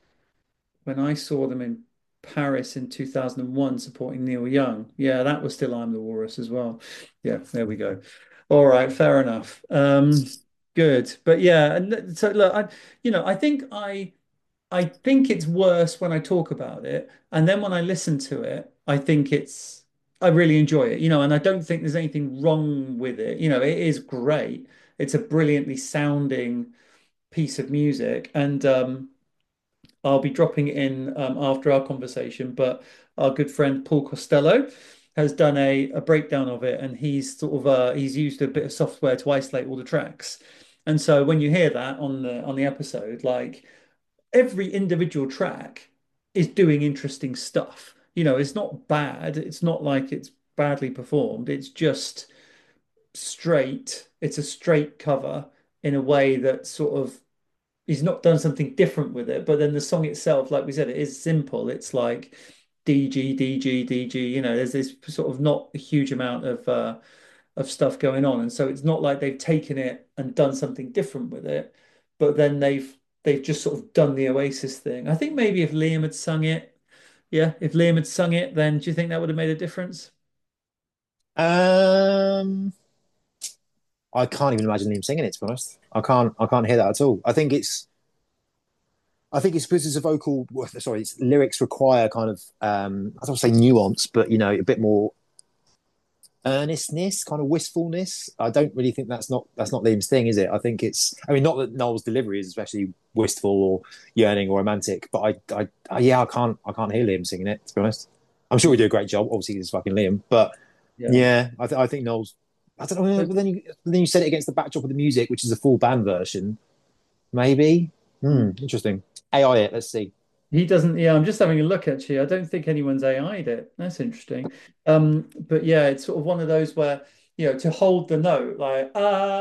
when I saw them in Paris in two thousand one supporting Neil Young. Yeah, that was still I'm the Walrus as well. Yeah, there we go. All right, fair enough. Um, good. But yeah, and th- so look, I you know, I think I I think it's worse when I talk about it, and then when I listen to it, I think it's I really enjoy it, you know, and I don't think there's anything wrong with it. You know, it is great. It's a brilliantly sounding piece of music, and um, I'll be dropping it in um, after our conversation. But our good friend Paul Costello has done a, a breakdown of it, and he's sort of uh, he's used a bit of software to isolate all the tracks. And so when you hear that on the on the episode, like every individual track is doing interesting stuff. You know, it's not bad. It's not like it's badly performed. It's just straight. It's a straight cover in a way that sort of he's not done something different with it. But then the song itself, like we said, it is simple. It's like D G, D G, D G. You know, there's this sort of not a huge amount of uh, of stuff going on, and so it's not like they've taken it and done something different with it. But then they've they've just sort of done the Oasis thing. I think maybe if Liam had sung it, yeah, if Liam had sung it, then do you think that would have made a difference? Um, I can't even imagine Liam singing it. To be honest, I can't. I can't hear that at all. I think it's. I think it's because it's a vocal. Sorry, it's lyrics require kind of. Um, I don't want to say nuance, but you know, a bit more earnestness, kind of wistfulness. I don't really think that's not that's not Liam's thing, is it? I think it's. I mean, not that Noel's delivery is especially wistful or yearning or romantic, but I, I, I yeah, I can't, I can't hear Liam singing it. To be honest, I'm sure we do a great job. Obviously, it's fucking Liam, but yeah, yeah I, th- I think Noel's. I don't know. But then you then you set it against the backdrop of the music, which is a full band version. Maybe. Hmm. Interesting. A I it. Let's see. He doesn't. Yeah, I'm just having a look actually. I don't think anyone's A I'd it. That's interesting. Um, but yeah, it's sort of one of those where you know to hold the note like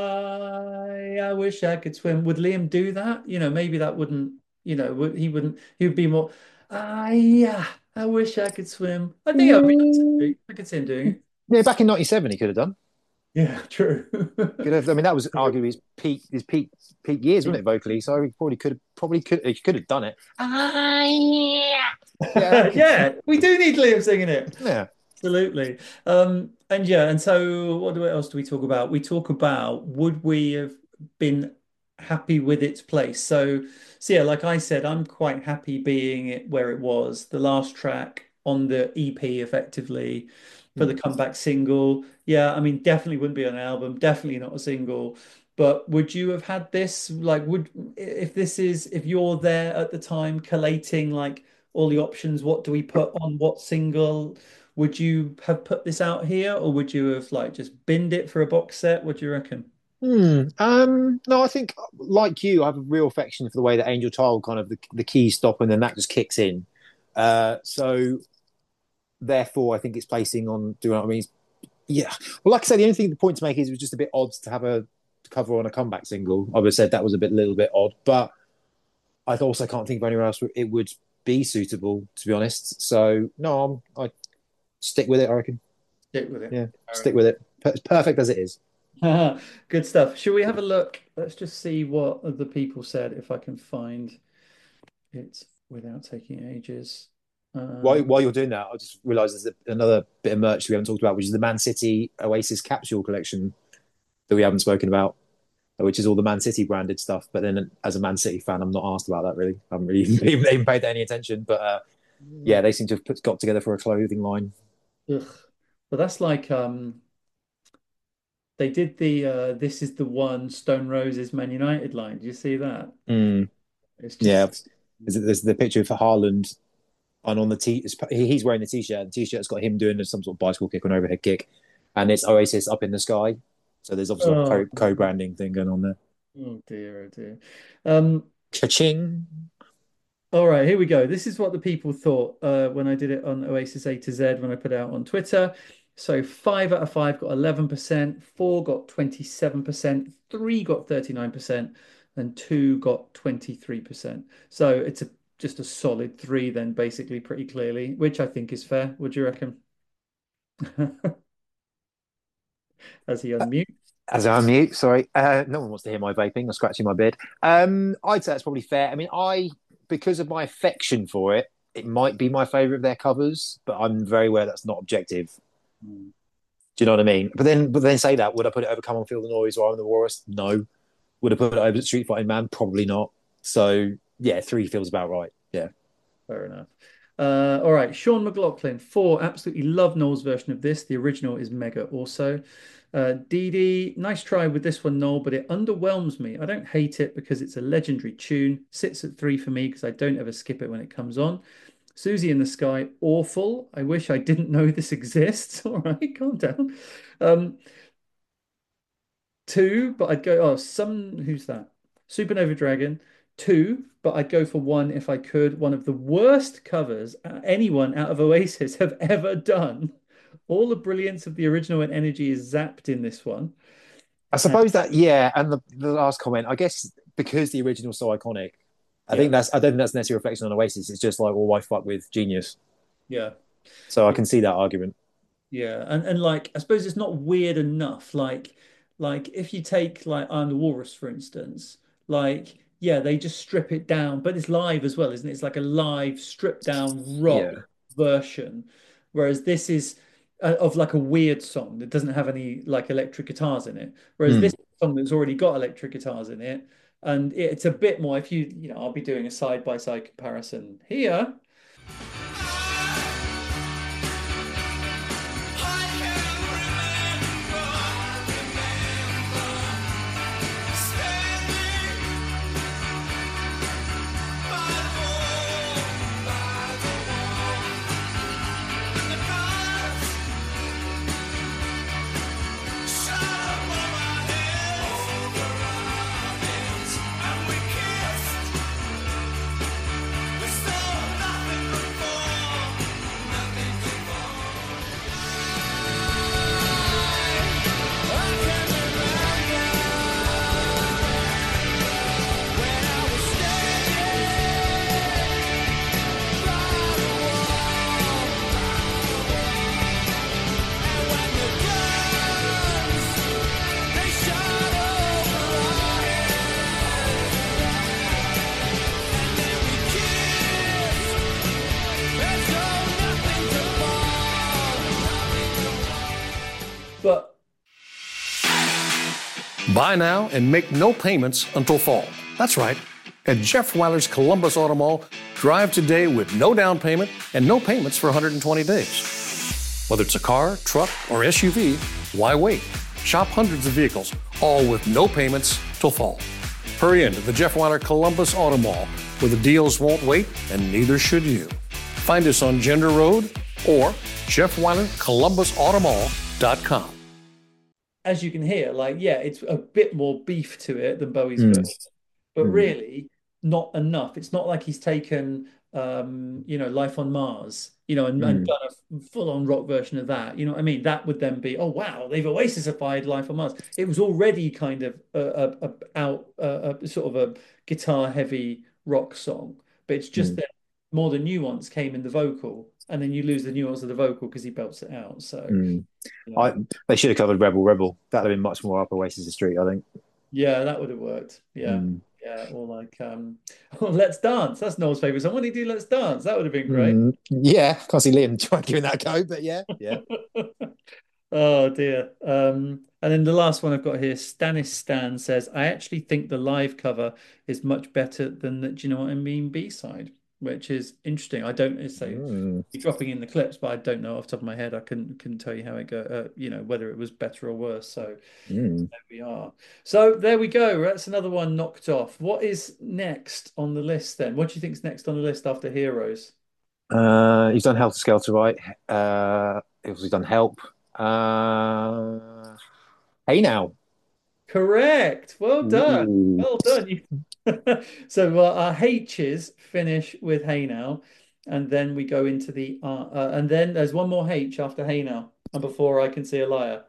I I wish I could swim. Would Liam do that? You know, maybe that wouldn't. You know, would, he wouldn't. He would be more. Ah, yeah. I wish I could swim. I think I'd be, I could see him doing it. Yeah, back in ninety-seven, he could have done. Yeah, true. Could have, I mean, that was arguably his peak, his peak, peak years, wasn't it, vocally? So he probably could have, probably could, he could have done it. Ah, yeah. Yeah, yeah. We do need Liam singing it. Yeah, absolutely. Um, and yeah, and so what do- else do we talk about? We talk about would we have been happy with its place? So, so yeah, like I said, I'm quite happy being it where it was. The last track on the E P, effectively, for the comeback single. Yeah, I mean, definitely wouldn't be on an album, definitely not a single. But would you have had this? Like, would if this is if you're there at the time collating like all the options, what do we put on what single? Would you have put this out here, or would you have like just binned it for a box set? What do you reckon? Hmm. Um, no, I think like you, I have a real affection for the way that Angel Child kind of the, the keys stop and then that just kicks in. Uh, so therefore, I think it's placing on. Do you know what I mean? Yeah. Well, like I said, the only thing the point to make is it was just a bit odd to have a cover on a comeback single. I would have said that was a bit, little bit odd, but I also can't think of anywhere else where it would be suitable, to be honest. So no, I'm, I stick with it. I reckon. Stick with it. Yeah, stick with it. It's perfect as it is. Good stuff. Should we have a look? Let's just see what the people said, if I can find it without taking ages. Um, While, while you're doing that, I just realised there's another bit of merch we haven't talked about, which is the Man City Oasis capsule collection that we haven't spoken about, which is all the Man City branded stuff. But then, as a Man City fan, I'm not asked about that really. I haven't really even, even paid any attention. But uh, yeah, they seem to have put, got together for a clothing line. Ugh. But that's like um, they did the uh, "This is the one" Stone Roses Man United line. Do you see that? Mm. It's just... Yeah, there's, there's the picture for Haaland. And on the t, he's wearing the t-shirt. The t-shirt's got him doing some sort of bicycle kick or an overhead kick, and it's Oasis Up in the Sky. So there's obviously Oh. a co- co-branding thing going on there. Oh dear, oh dear. Um, Cha-ching. All right, here we go. This is what the people thought uh, when I did it on Oasis A to Z when I put it out on Twitter. So five out of five got eleven percent, four got twenty-seven percent, three got thirty-nine percent, and two got twenty-three percent. So it's a just a solid three then, basically, pretty clearly, which I think is fair. Would you reckon? As he unmute. As I unmute, sorry. Uh, no one wants to hear my vaping or scratching my beard. Um, I'd say that's probably fair. I mean, I, because of my affection for it, it might be my favourite of their covers, but I'm very aware that's not objective. Mm. Do you know what I mean? But then, but then say that, would I put it over Come On Feel the Noise or I'm the Walrus? No. Would I put it over Street Fighting Man? Probably not. So yeah, three feels about right. Yeah. Fair enough. Uh, all right, Sean McLaughlin, four. Absolutely love Noel's version of this. The original is mega also. Uh, Dee Dee, nice try with this one, Noel, but it underwhelms me. I don't hate it because it's a legendary tune. Sits at three for me because I don't ever skip it when it comes on. Susie in the Sky, awful. I wish I didn't know this exists. All right, calm down. Um, two, but I'd go, oh, some, who's that? Supernova Dragon. Two, but I'd go for one if I could. One of the worst covers anyone out of Oasis have ever done. All the brilliance of the original and energy is zapped in this one. I suppose that, yeah, and the, the last comment, I guess because the original's so iconic, I yeah. think that's, I don't think that's necessarily a reflection on Oasis. It's just like, well, why fuck with Genius? Yeah. So I can see that argument. Yeah, and and like, I suppose it's not weird enough. Like, like if you take like I'm the Walrus, for instance, like, yeah, they just strip it down, but it's live as well, isn't it? It's like a live, stripped down rock yeah. version. Whereas this is uh, of like a weird song that doesn't have any like electric guitars in it. Whereas mm. this song that's already got electric guitars in it, and it's a bit more. If you, you know, I'll be doing a side by side comparison here. Buy now and make no payments until fall. That's right. At Jeff Weiler's Columbus Auto Mall, drive today with no down payment and no payments for one hundred twenty days. Whether it's a car, truck, or S U V, why wait? Shop hundreds of vehicles, all with no payments till fall. Hurry into the Jeff Weiler Columbus Auto Mall, where the deals won't wait and neither should you. Find us on Gender Road or jeff weiler columbus auto mall dot com. As you can hear, like, yeah, it's a bit more beef to it than Bowie's Mm. verse, but Mm. really not enough. It's not like he's taken, um, you know, Life on Mars, you know, and, and Mm. done a full-on rock version of that. You know what I mean? That would then be, oh wow, they've Oasisified Life on Mars. It was already kind of a, a, a out, a, a sort of a guitar-heavy rock song, but it's just Mm. that more the nuance came in the vocal, and then you lose the nuance of the vocal because he belts it out. So Mm. you know, I they should have covered Rebel Rebel. That'd have been much more up Oasis Street, I think. yeah, that would have worked. Yeah. Mm. Yeah, or like um oh, Let's Dance. That's Noel's favorite song. When did he do Let's Dance? That would have been great. Mm. Yeah, can't see Liam trying giving that a go, but yeah, yeah. Oh dear. Um, and then the last one I've got here, Stanis Stan says, I actually think the live cover is much better than the Do You Know What I Mean B-side, which is interesting. I don't say Mm. you're dropping in the clips, but I don't know off the top of my head. I couldn't couldn't tell you how it go, uh, you know, whether it was better or worse. So Mm. there we are. So there we go. That's another one knocked off. What is next on the list then? What do you think is next on the list after Heroes? Uh, he's done Helter Skelter, right? Uh, he's done Help. Uh, Hey Now. Correct. Well done. Ooh. Well done. You... so uh, our H's finish with Hey Now, and then we go into the uh, uh, and then there's one more H after Hey Now, and before I Can See a Liar.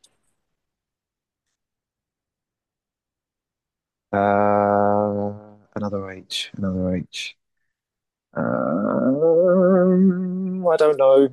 Uh, another H. Another H. Um, I don't know.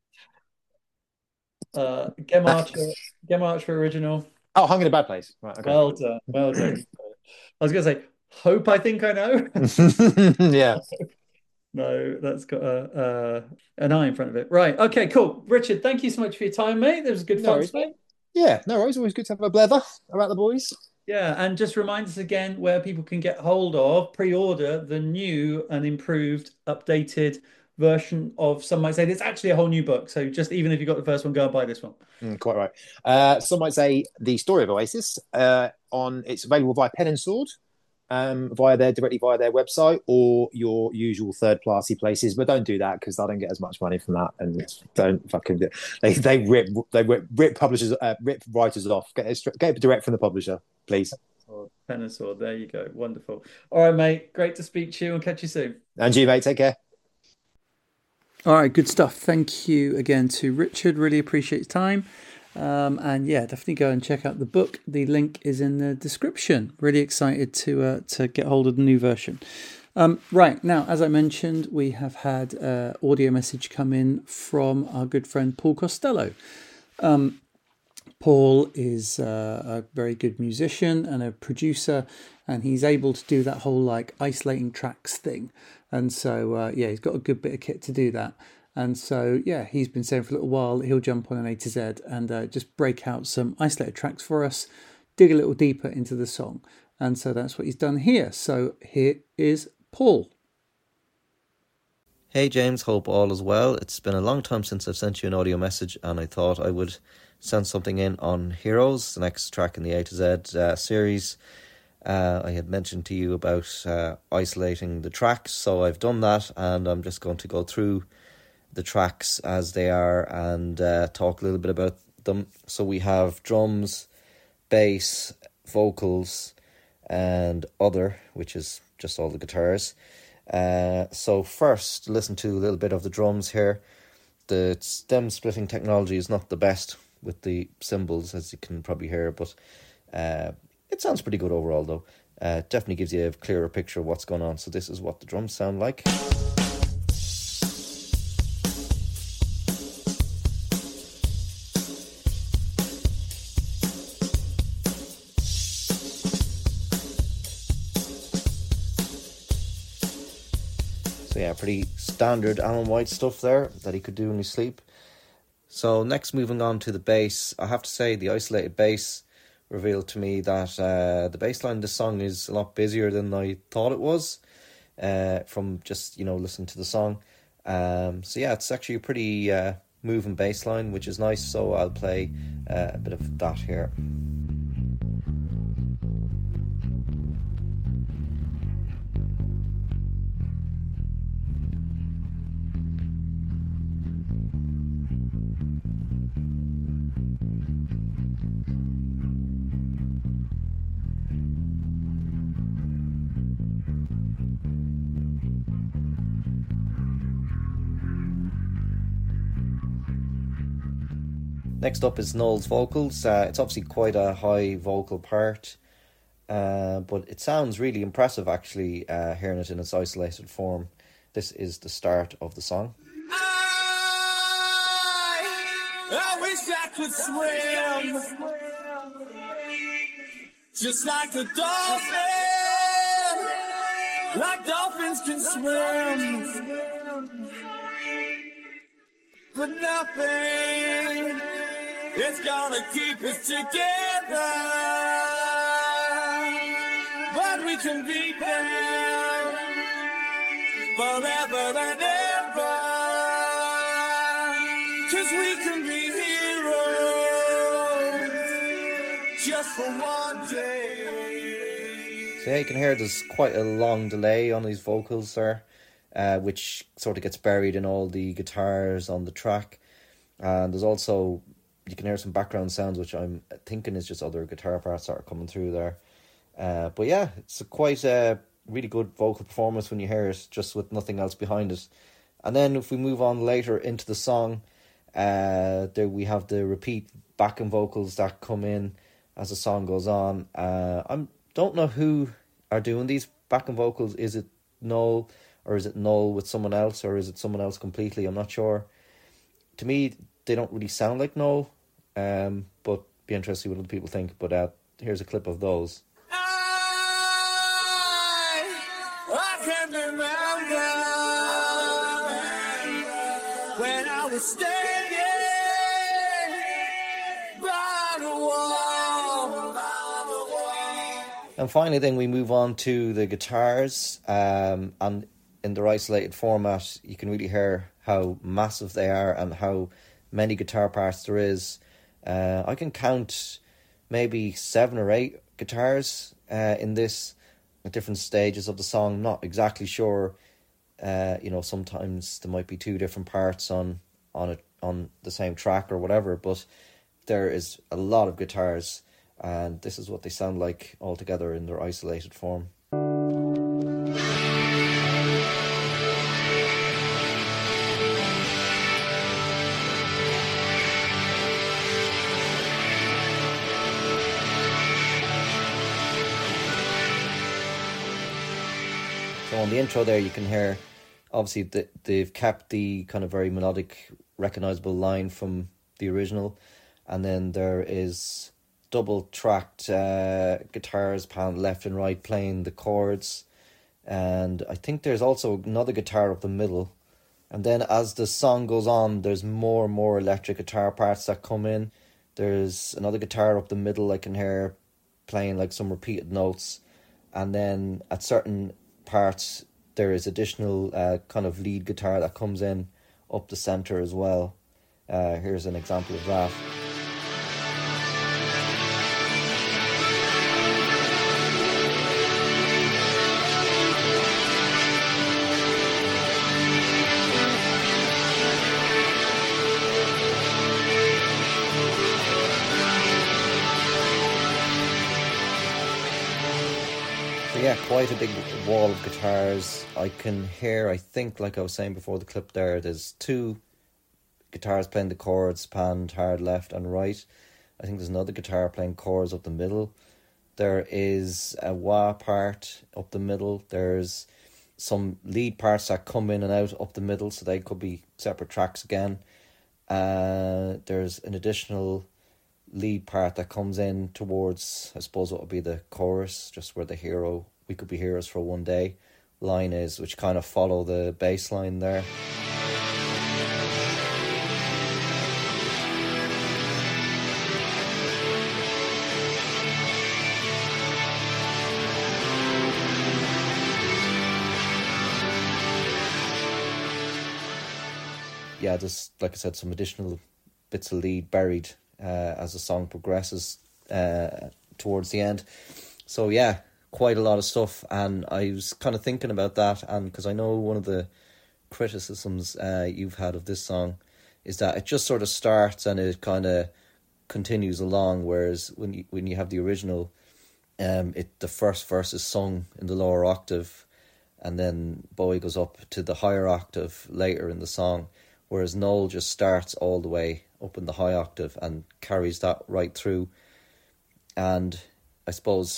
Uh, Gem Archer, Gem Archer original. Oh, Hung in a Bad Place. Right. Okay. Well done. Well done. I was gonna say Hope. I think I know. Yeah. No, that's got a uh, an I in front of it. Right. Okay. Cool. Richard, thank you so much for your time, mate. That was good No fun worries, today. mate. Yeah. No worries. Always good to have a blether about the boys. Yeah, and just remind us again where people can get hold of, pre-order the new and improved, updated version of, some might say it's actually a whole new book. So just even if you got the first one, go and buy this one. Mm, quite right. Uh, some might say the story of Oasis. Uh, on it's available via Pen and Sword, um, via their directly via their website or your usual third-party places. But don't do that because I don't get as much money from that, and don't fucking do, they they rip they rip, rip publishers uh, rip writers off. Get it, get it direct from the publisher, please. Pen and Sword. There you go. Wonderful. All right, mate. Great to speak to you and catch you soon. And you, mate. Take care. All right, good stuff. Thank you again to Richard. Really appreciate your time. Um, and yeah, definitely go and check out the book. The link is in the description. Really excited to uh, to get hold of the new version. Um, right, now, as I mentioned, we have had an audio message come in from our good friend Paul Costello. Um, Paul is uh, a very good musician and a producer, and he's able to do that whole like isolating tracks thing. And so, uh, yeah, he's got a good bit of kit to do that. And so, yeah, he's been saying for a little while that he'll jump on an A to Z and uh, just break out some isolated tracks for us, dig a little deeper into the song. And so that's what he's done here. So here is Paul. Hey James, hope all is well. It's been a long time since I've sent you an audio message, and I thought I would send something in on Heroes, the next track in the A to Z uh, series. Uh, I had mentioned to you about uh, isolating the tracks, so I've done that, and I'm just going to go through the tracks as they are and uh, talk a little bit about them. So we have drums, bass, vocals, and other, which is just all the guitars. Uh, so first, listen to a little bit of the drums here. The stem splitting technology is not the best with the cymbals, as you can probably hear, but uh, it sounds pretty good overall, though. Uh, definitely gives you a clearer picture of what's going on. So this is what the drums sound like. So yeah, pretty standard Alan White stuff there that he could do in his sleep. So next, moving on to the bass, I have to say the isolated bass revealed to me that uh, the bass line of this song is a lot busier than I thought it was uh, from just, you know, listening to the song. Um, so yeah, it's actually a pretty uh, moving bass line, which is nice. So I'll play uh, a bit of that here. Next up is Noel's vocals. Uh, it's obviously quite a high vocal part, uh, but it sounds really impressive actually, uh, hearing it in its isolated form. This is the start of the song. I wish I could swim just like a dolphin, like dolphins can swim, but nothing is gonna keep us together, but we can be there forever and ever, 'cause we can be heroes just for one day. So yeah, you can hear there's quite a long delay on these vocals there, uh, which sort of gets buried in all the guitars on the track. And there's also, you can hear some background sounds, which I'm thinking is just other guitar parts that are coming through there. Uh, but yeah, it's a quite a really good vocal performance when you hear it, just with nothing else behind it. And then if we move on later into the song, uh, there we have the repeat backing vocals that come in as the song goes on. Uh, I don't know who are doing these backing vocals. Is it Noel, or is it Noel with someone else, or is it someone else completely? I'm not sure. To me, they don't really sound like Noel, um, but be interested to see what other people think. But uh, here's a clip of those. I can remember when I was standing by the wall. And finally, then we move on to the guitars, um, and in their isolated format, you can really hear how massive they are and how many guitar parts there is. Uh, I can count maybe seven or eight guitars uh, in this at different stages of the song. Not exactly sure. Uh, you know, sometimes there might be two different parts on on it on the same track or whatever, but there is a lot of guitars, and this is what they sound like all together in their isolated form. So on the intro there, you can hear, obviously, the, they've kept the kind of very melodic, recognisable line from the original. And then there is double-tracked uh, guitars panned left and right playing the chords. And I think there's also another guitar up the middle. And then as the song goes on, there's more and more electric guitar parts that come in. There's another guitar up the middle I can hear playing like some repeated notes. And then at certain parts there is additional uh, kind of lead guitar that comes in up the centre as well. Uh, here's an example of that. Yeah, quite a big wall of guitars. I can hear, I think, like I was saying before the clip there, there's two guitars playing the chords, panned hard left and right. I think there's another guitar playing chords up the middle. There is a wah part up the middle. There's some lead parts that come in and out up the middle, so they could be separate tracks again. Uh, there's an additional lead part that comes in towards, I suppose, what would be the chorus, just where the hero, we could be heroes for one day, line is, which kind of follow the bass line there. Yeah, just like I said, some additional bits of lead buried uh, as the song progresses uh, towards the end. So yeah, quite a lot of stuff, and I was kind of thinking about that, and because I know one of the criticisms uh, you've had of this song is that it just sort of starts and it kind of continues along, whereas when you when you have the original, um, it the first verse is sung in the lower octave, and then Bowie goes up to the higher octave later in the song, whereas Noel just starts all the way up in the high octave and carries that right through. And I suppose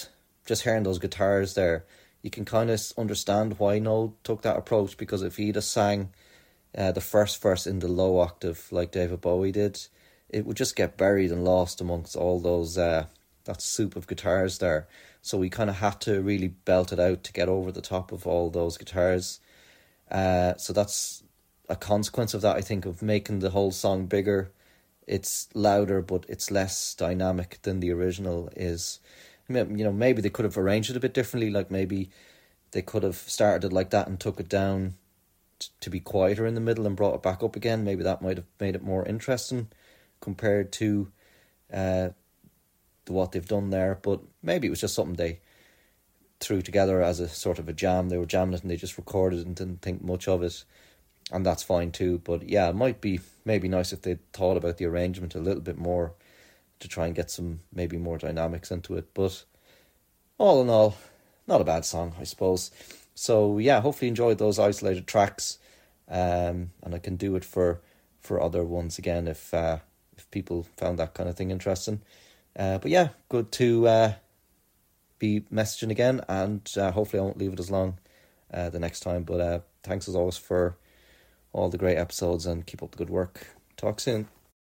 just hearing those guitars there, you can kind of understand why Noel took that approach, because if he'd have sang uh, the first verse in the low octave like David Bowie did, it would just get buried and lost amongst all those uh, that soup of guitars there. So we kind of had to really belt it out to get over the top of all those guitars. Uh, so that's a consequence of that, I think, of making the whole song bigger. It's louder, but it's less dynamic than the original is. You know, maybe they could have arranged it a bit differently. Like maybe they could have started it like that and took it down t- to be quieter in the middle and brought it back up again. Maybe that might have made it more interesting compared to uh, what they've done there. But maybe it was just something they threw together as a sort of a jam. They were jamming it and they just recorded it and didn't think much of it. And that's fine too. But yeah, it might be maybe nice if they thought about the arrangement a little bit more to try and get some maybe more dynamics into it. But all in all, not a bad song, I suppose. So yeah, hopefully you enjoyed those isolated tracks. Um, and I can do it for, for other ones again if uh, if people found that kind of thing interesting. Uh, but yeah, good to uh, be messaging again, and uh, hopefully I won't leave it as long uh, the next time. But uh, thanks as always for all the great episodes, and keep up the good work. Talk soon.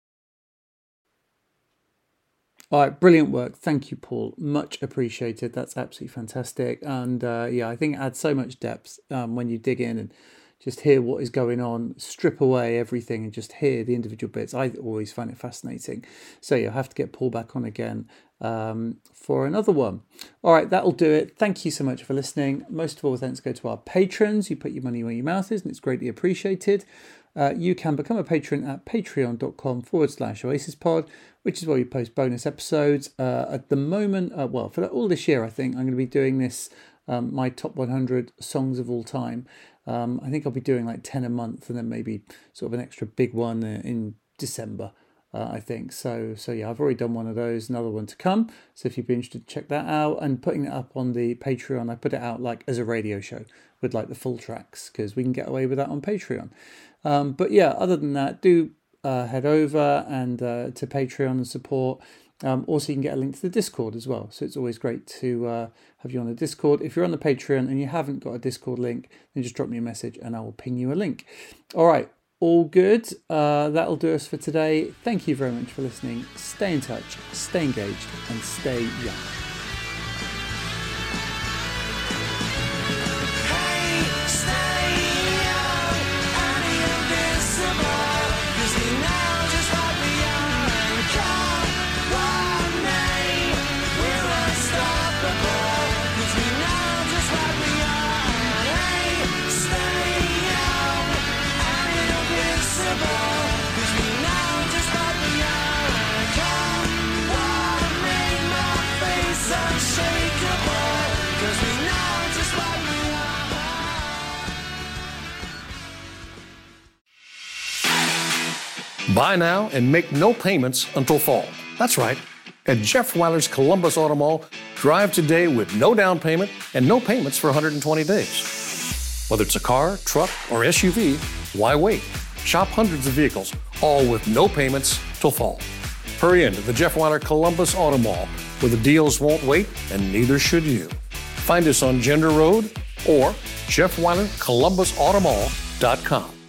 All right, brilliant work. Thank you, Paul. Much appreciated. That's absolutely fantastic. And uh, yeah, I think it adds so much depth um, when you dig in and just hear what is going on, strip away everything and just hear the individual bits. I always find it fascinating. So you'll have to get Paul back on again um, for another one. All right, that'll do it. Thank you so much for listening. Most of all, thanks go to our patrons. You put your money where your mouth is, and it's greatly appreciated. Uh, you can become a patron at patreon.com forward slash Oasis Pod, which is where we post bonus episodes. Uh, at the moment, uh, well, for all this year, I think I'm going to be doing this, um, my top one hundred songs of all time. Um, I think I'll be doing like ten a month, and then maybe sort of an extra big one in December, uh, I think. So, so yeah, I've already done one of those, another one to come. So if you'd be interested, check that out. And putting it up on the Patreon, I put it out like as a radio show with like the full tracks, because we can get away with that on Patreon. Um, but yeah, other than that, do uh, head over and uh, to Patreon and support. Um, also, you can get a link to the Discord as well. So it's always great to uh, have you on the Discord. If you're on the Patreon and you haven't got a Discord link, then just drop me a message and I will ping you a link. All right, all good. Uh, that'll do us for today. Thank you very much for listening. Stay in touch, stay engaged, and stay young. Buy now and make no payments until fall. That's right. At Jeff Weiler's Columbus Auto Mall, drive today with no down payment and no payments for one hundred twenty days. Whether it's a car, truck, or S U V, why wait? Shop hundreds of vehicles, all with no payments till fall. Hurry into the Jeff Weiler Columbus Auto Mall, where the deals won't wait, and neither should you. Find us on Gender Road or Jeff Weiler Columbus Auto Mall dot com.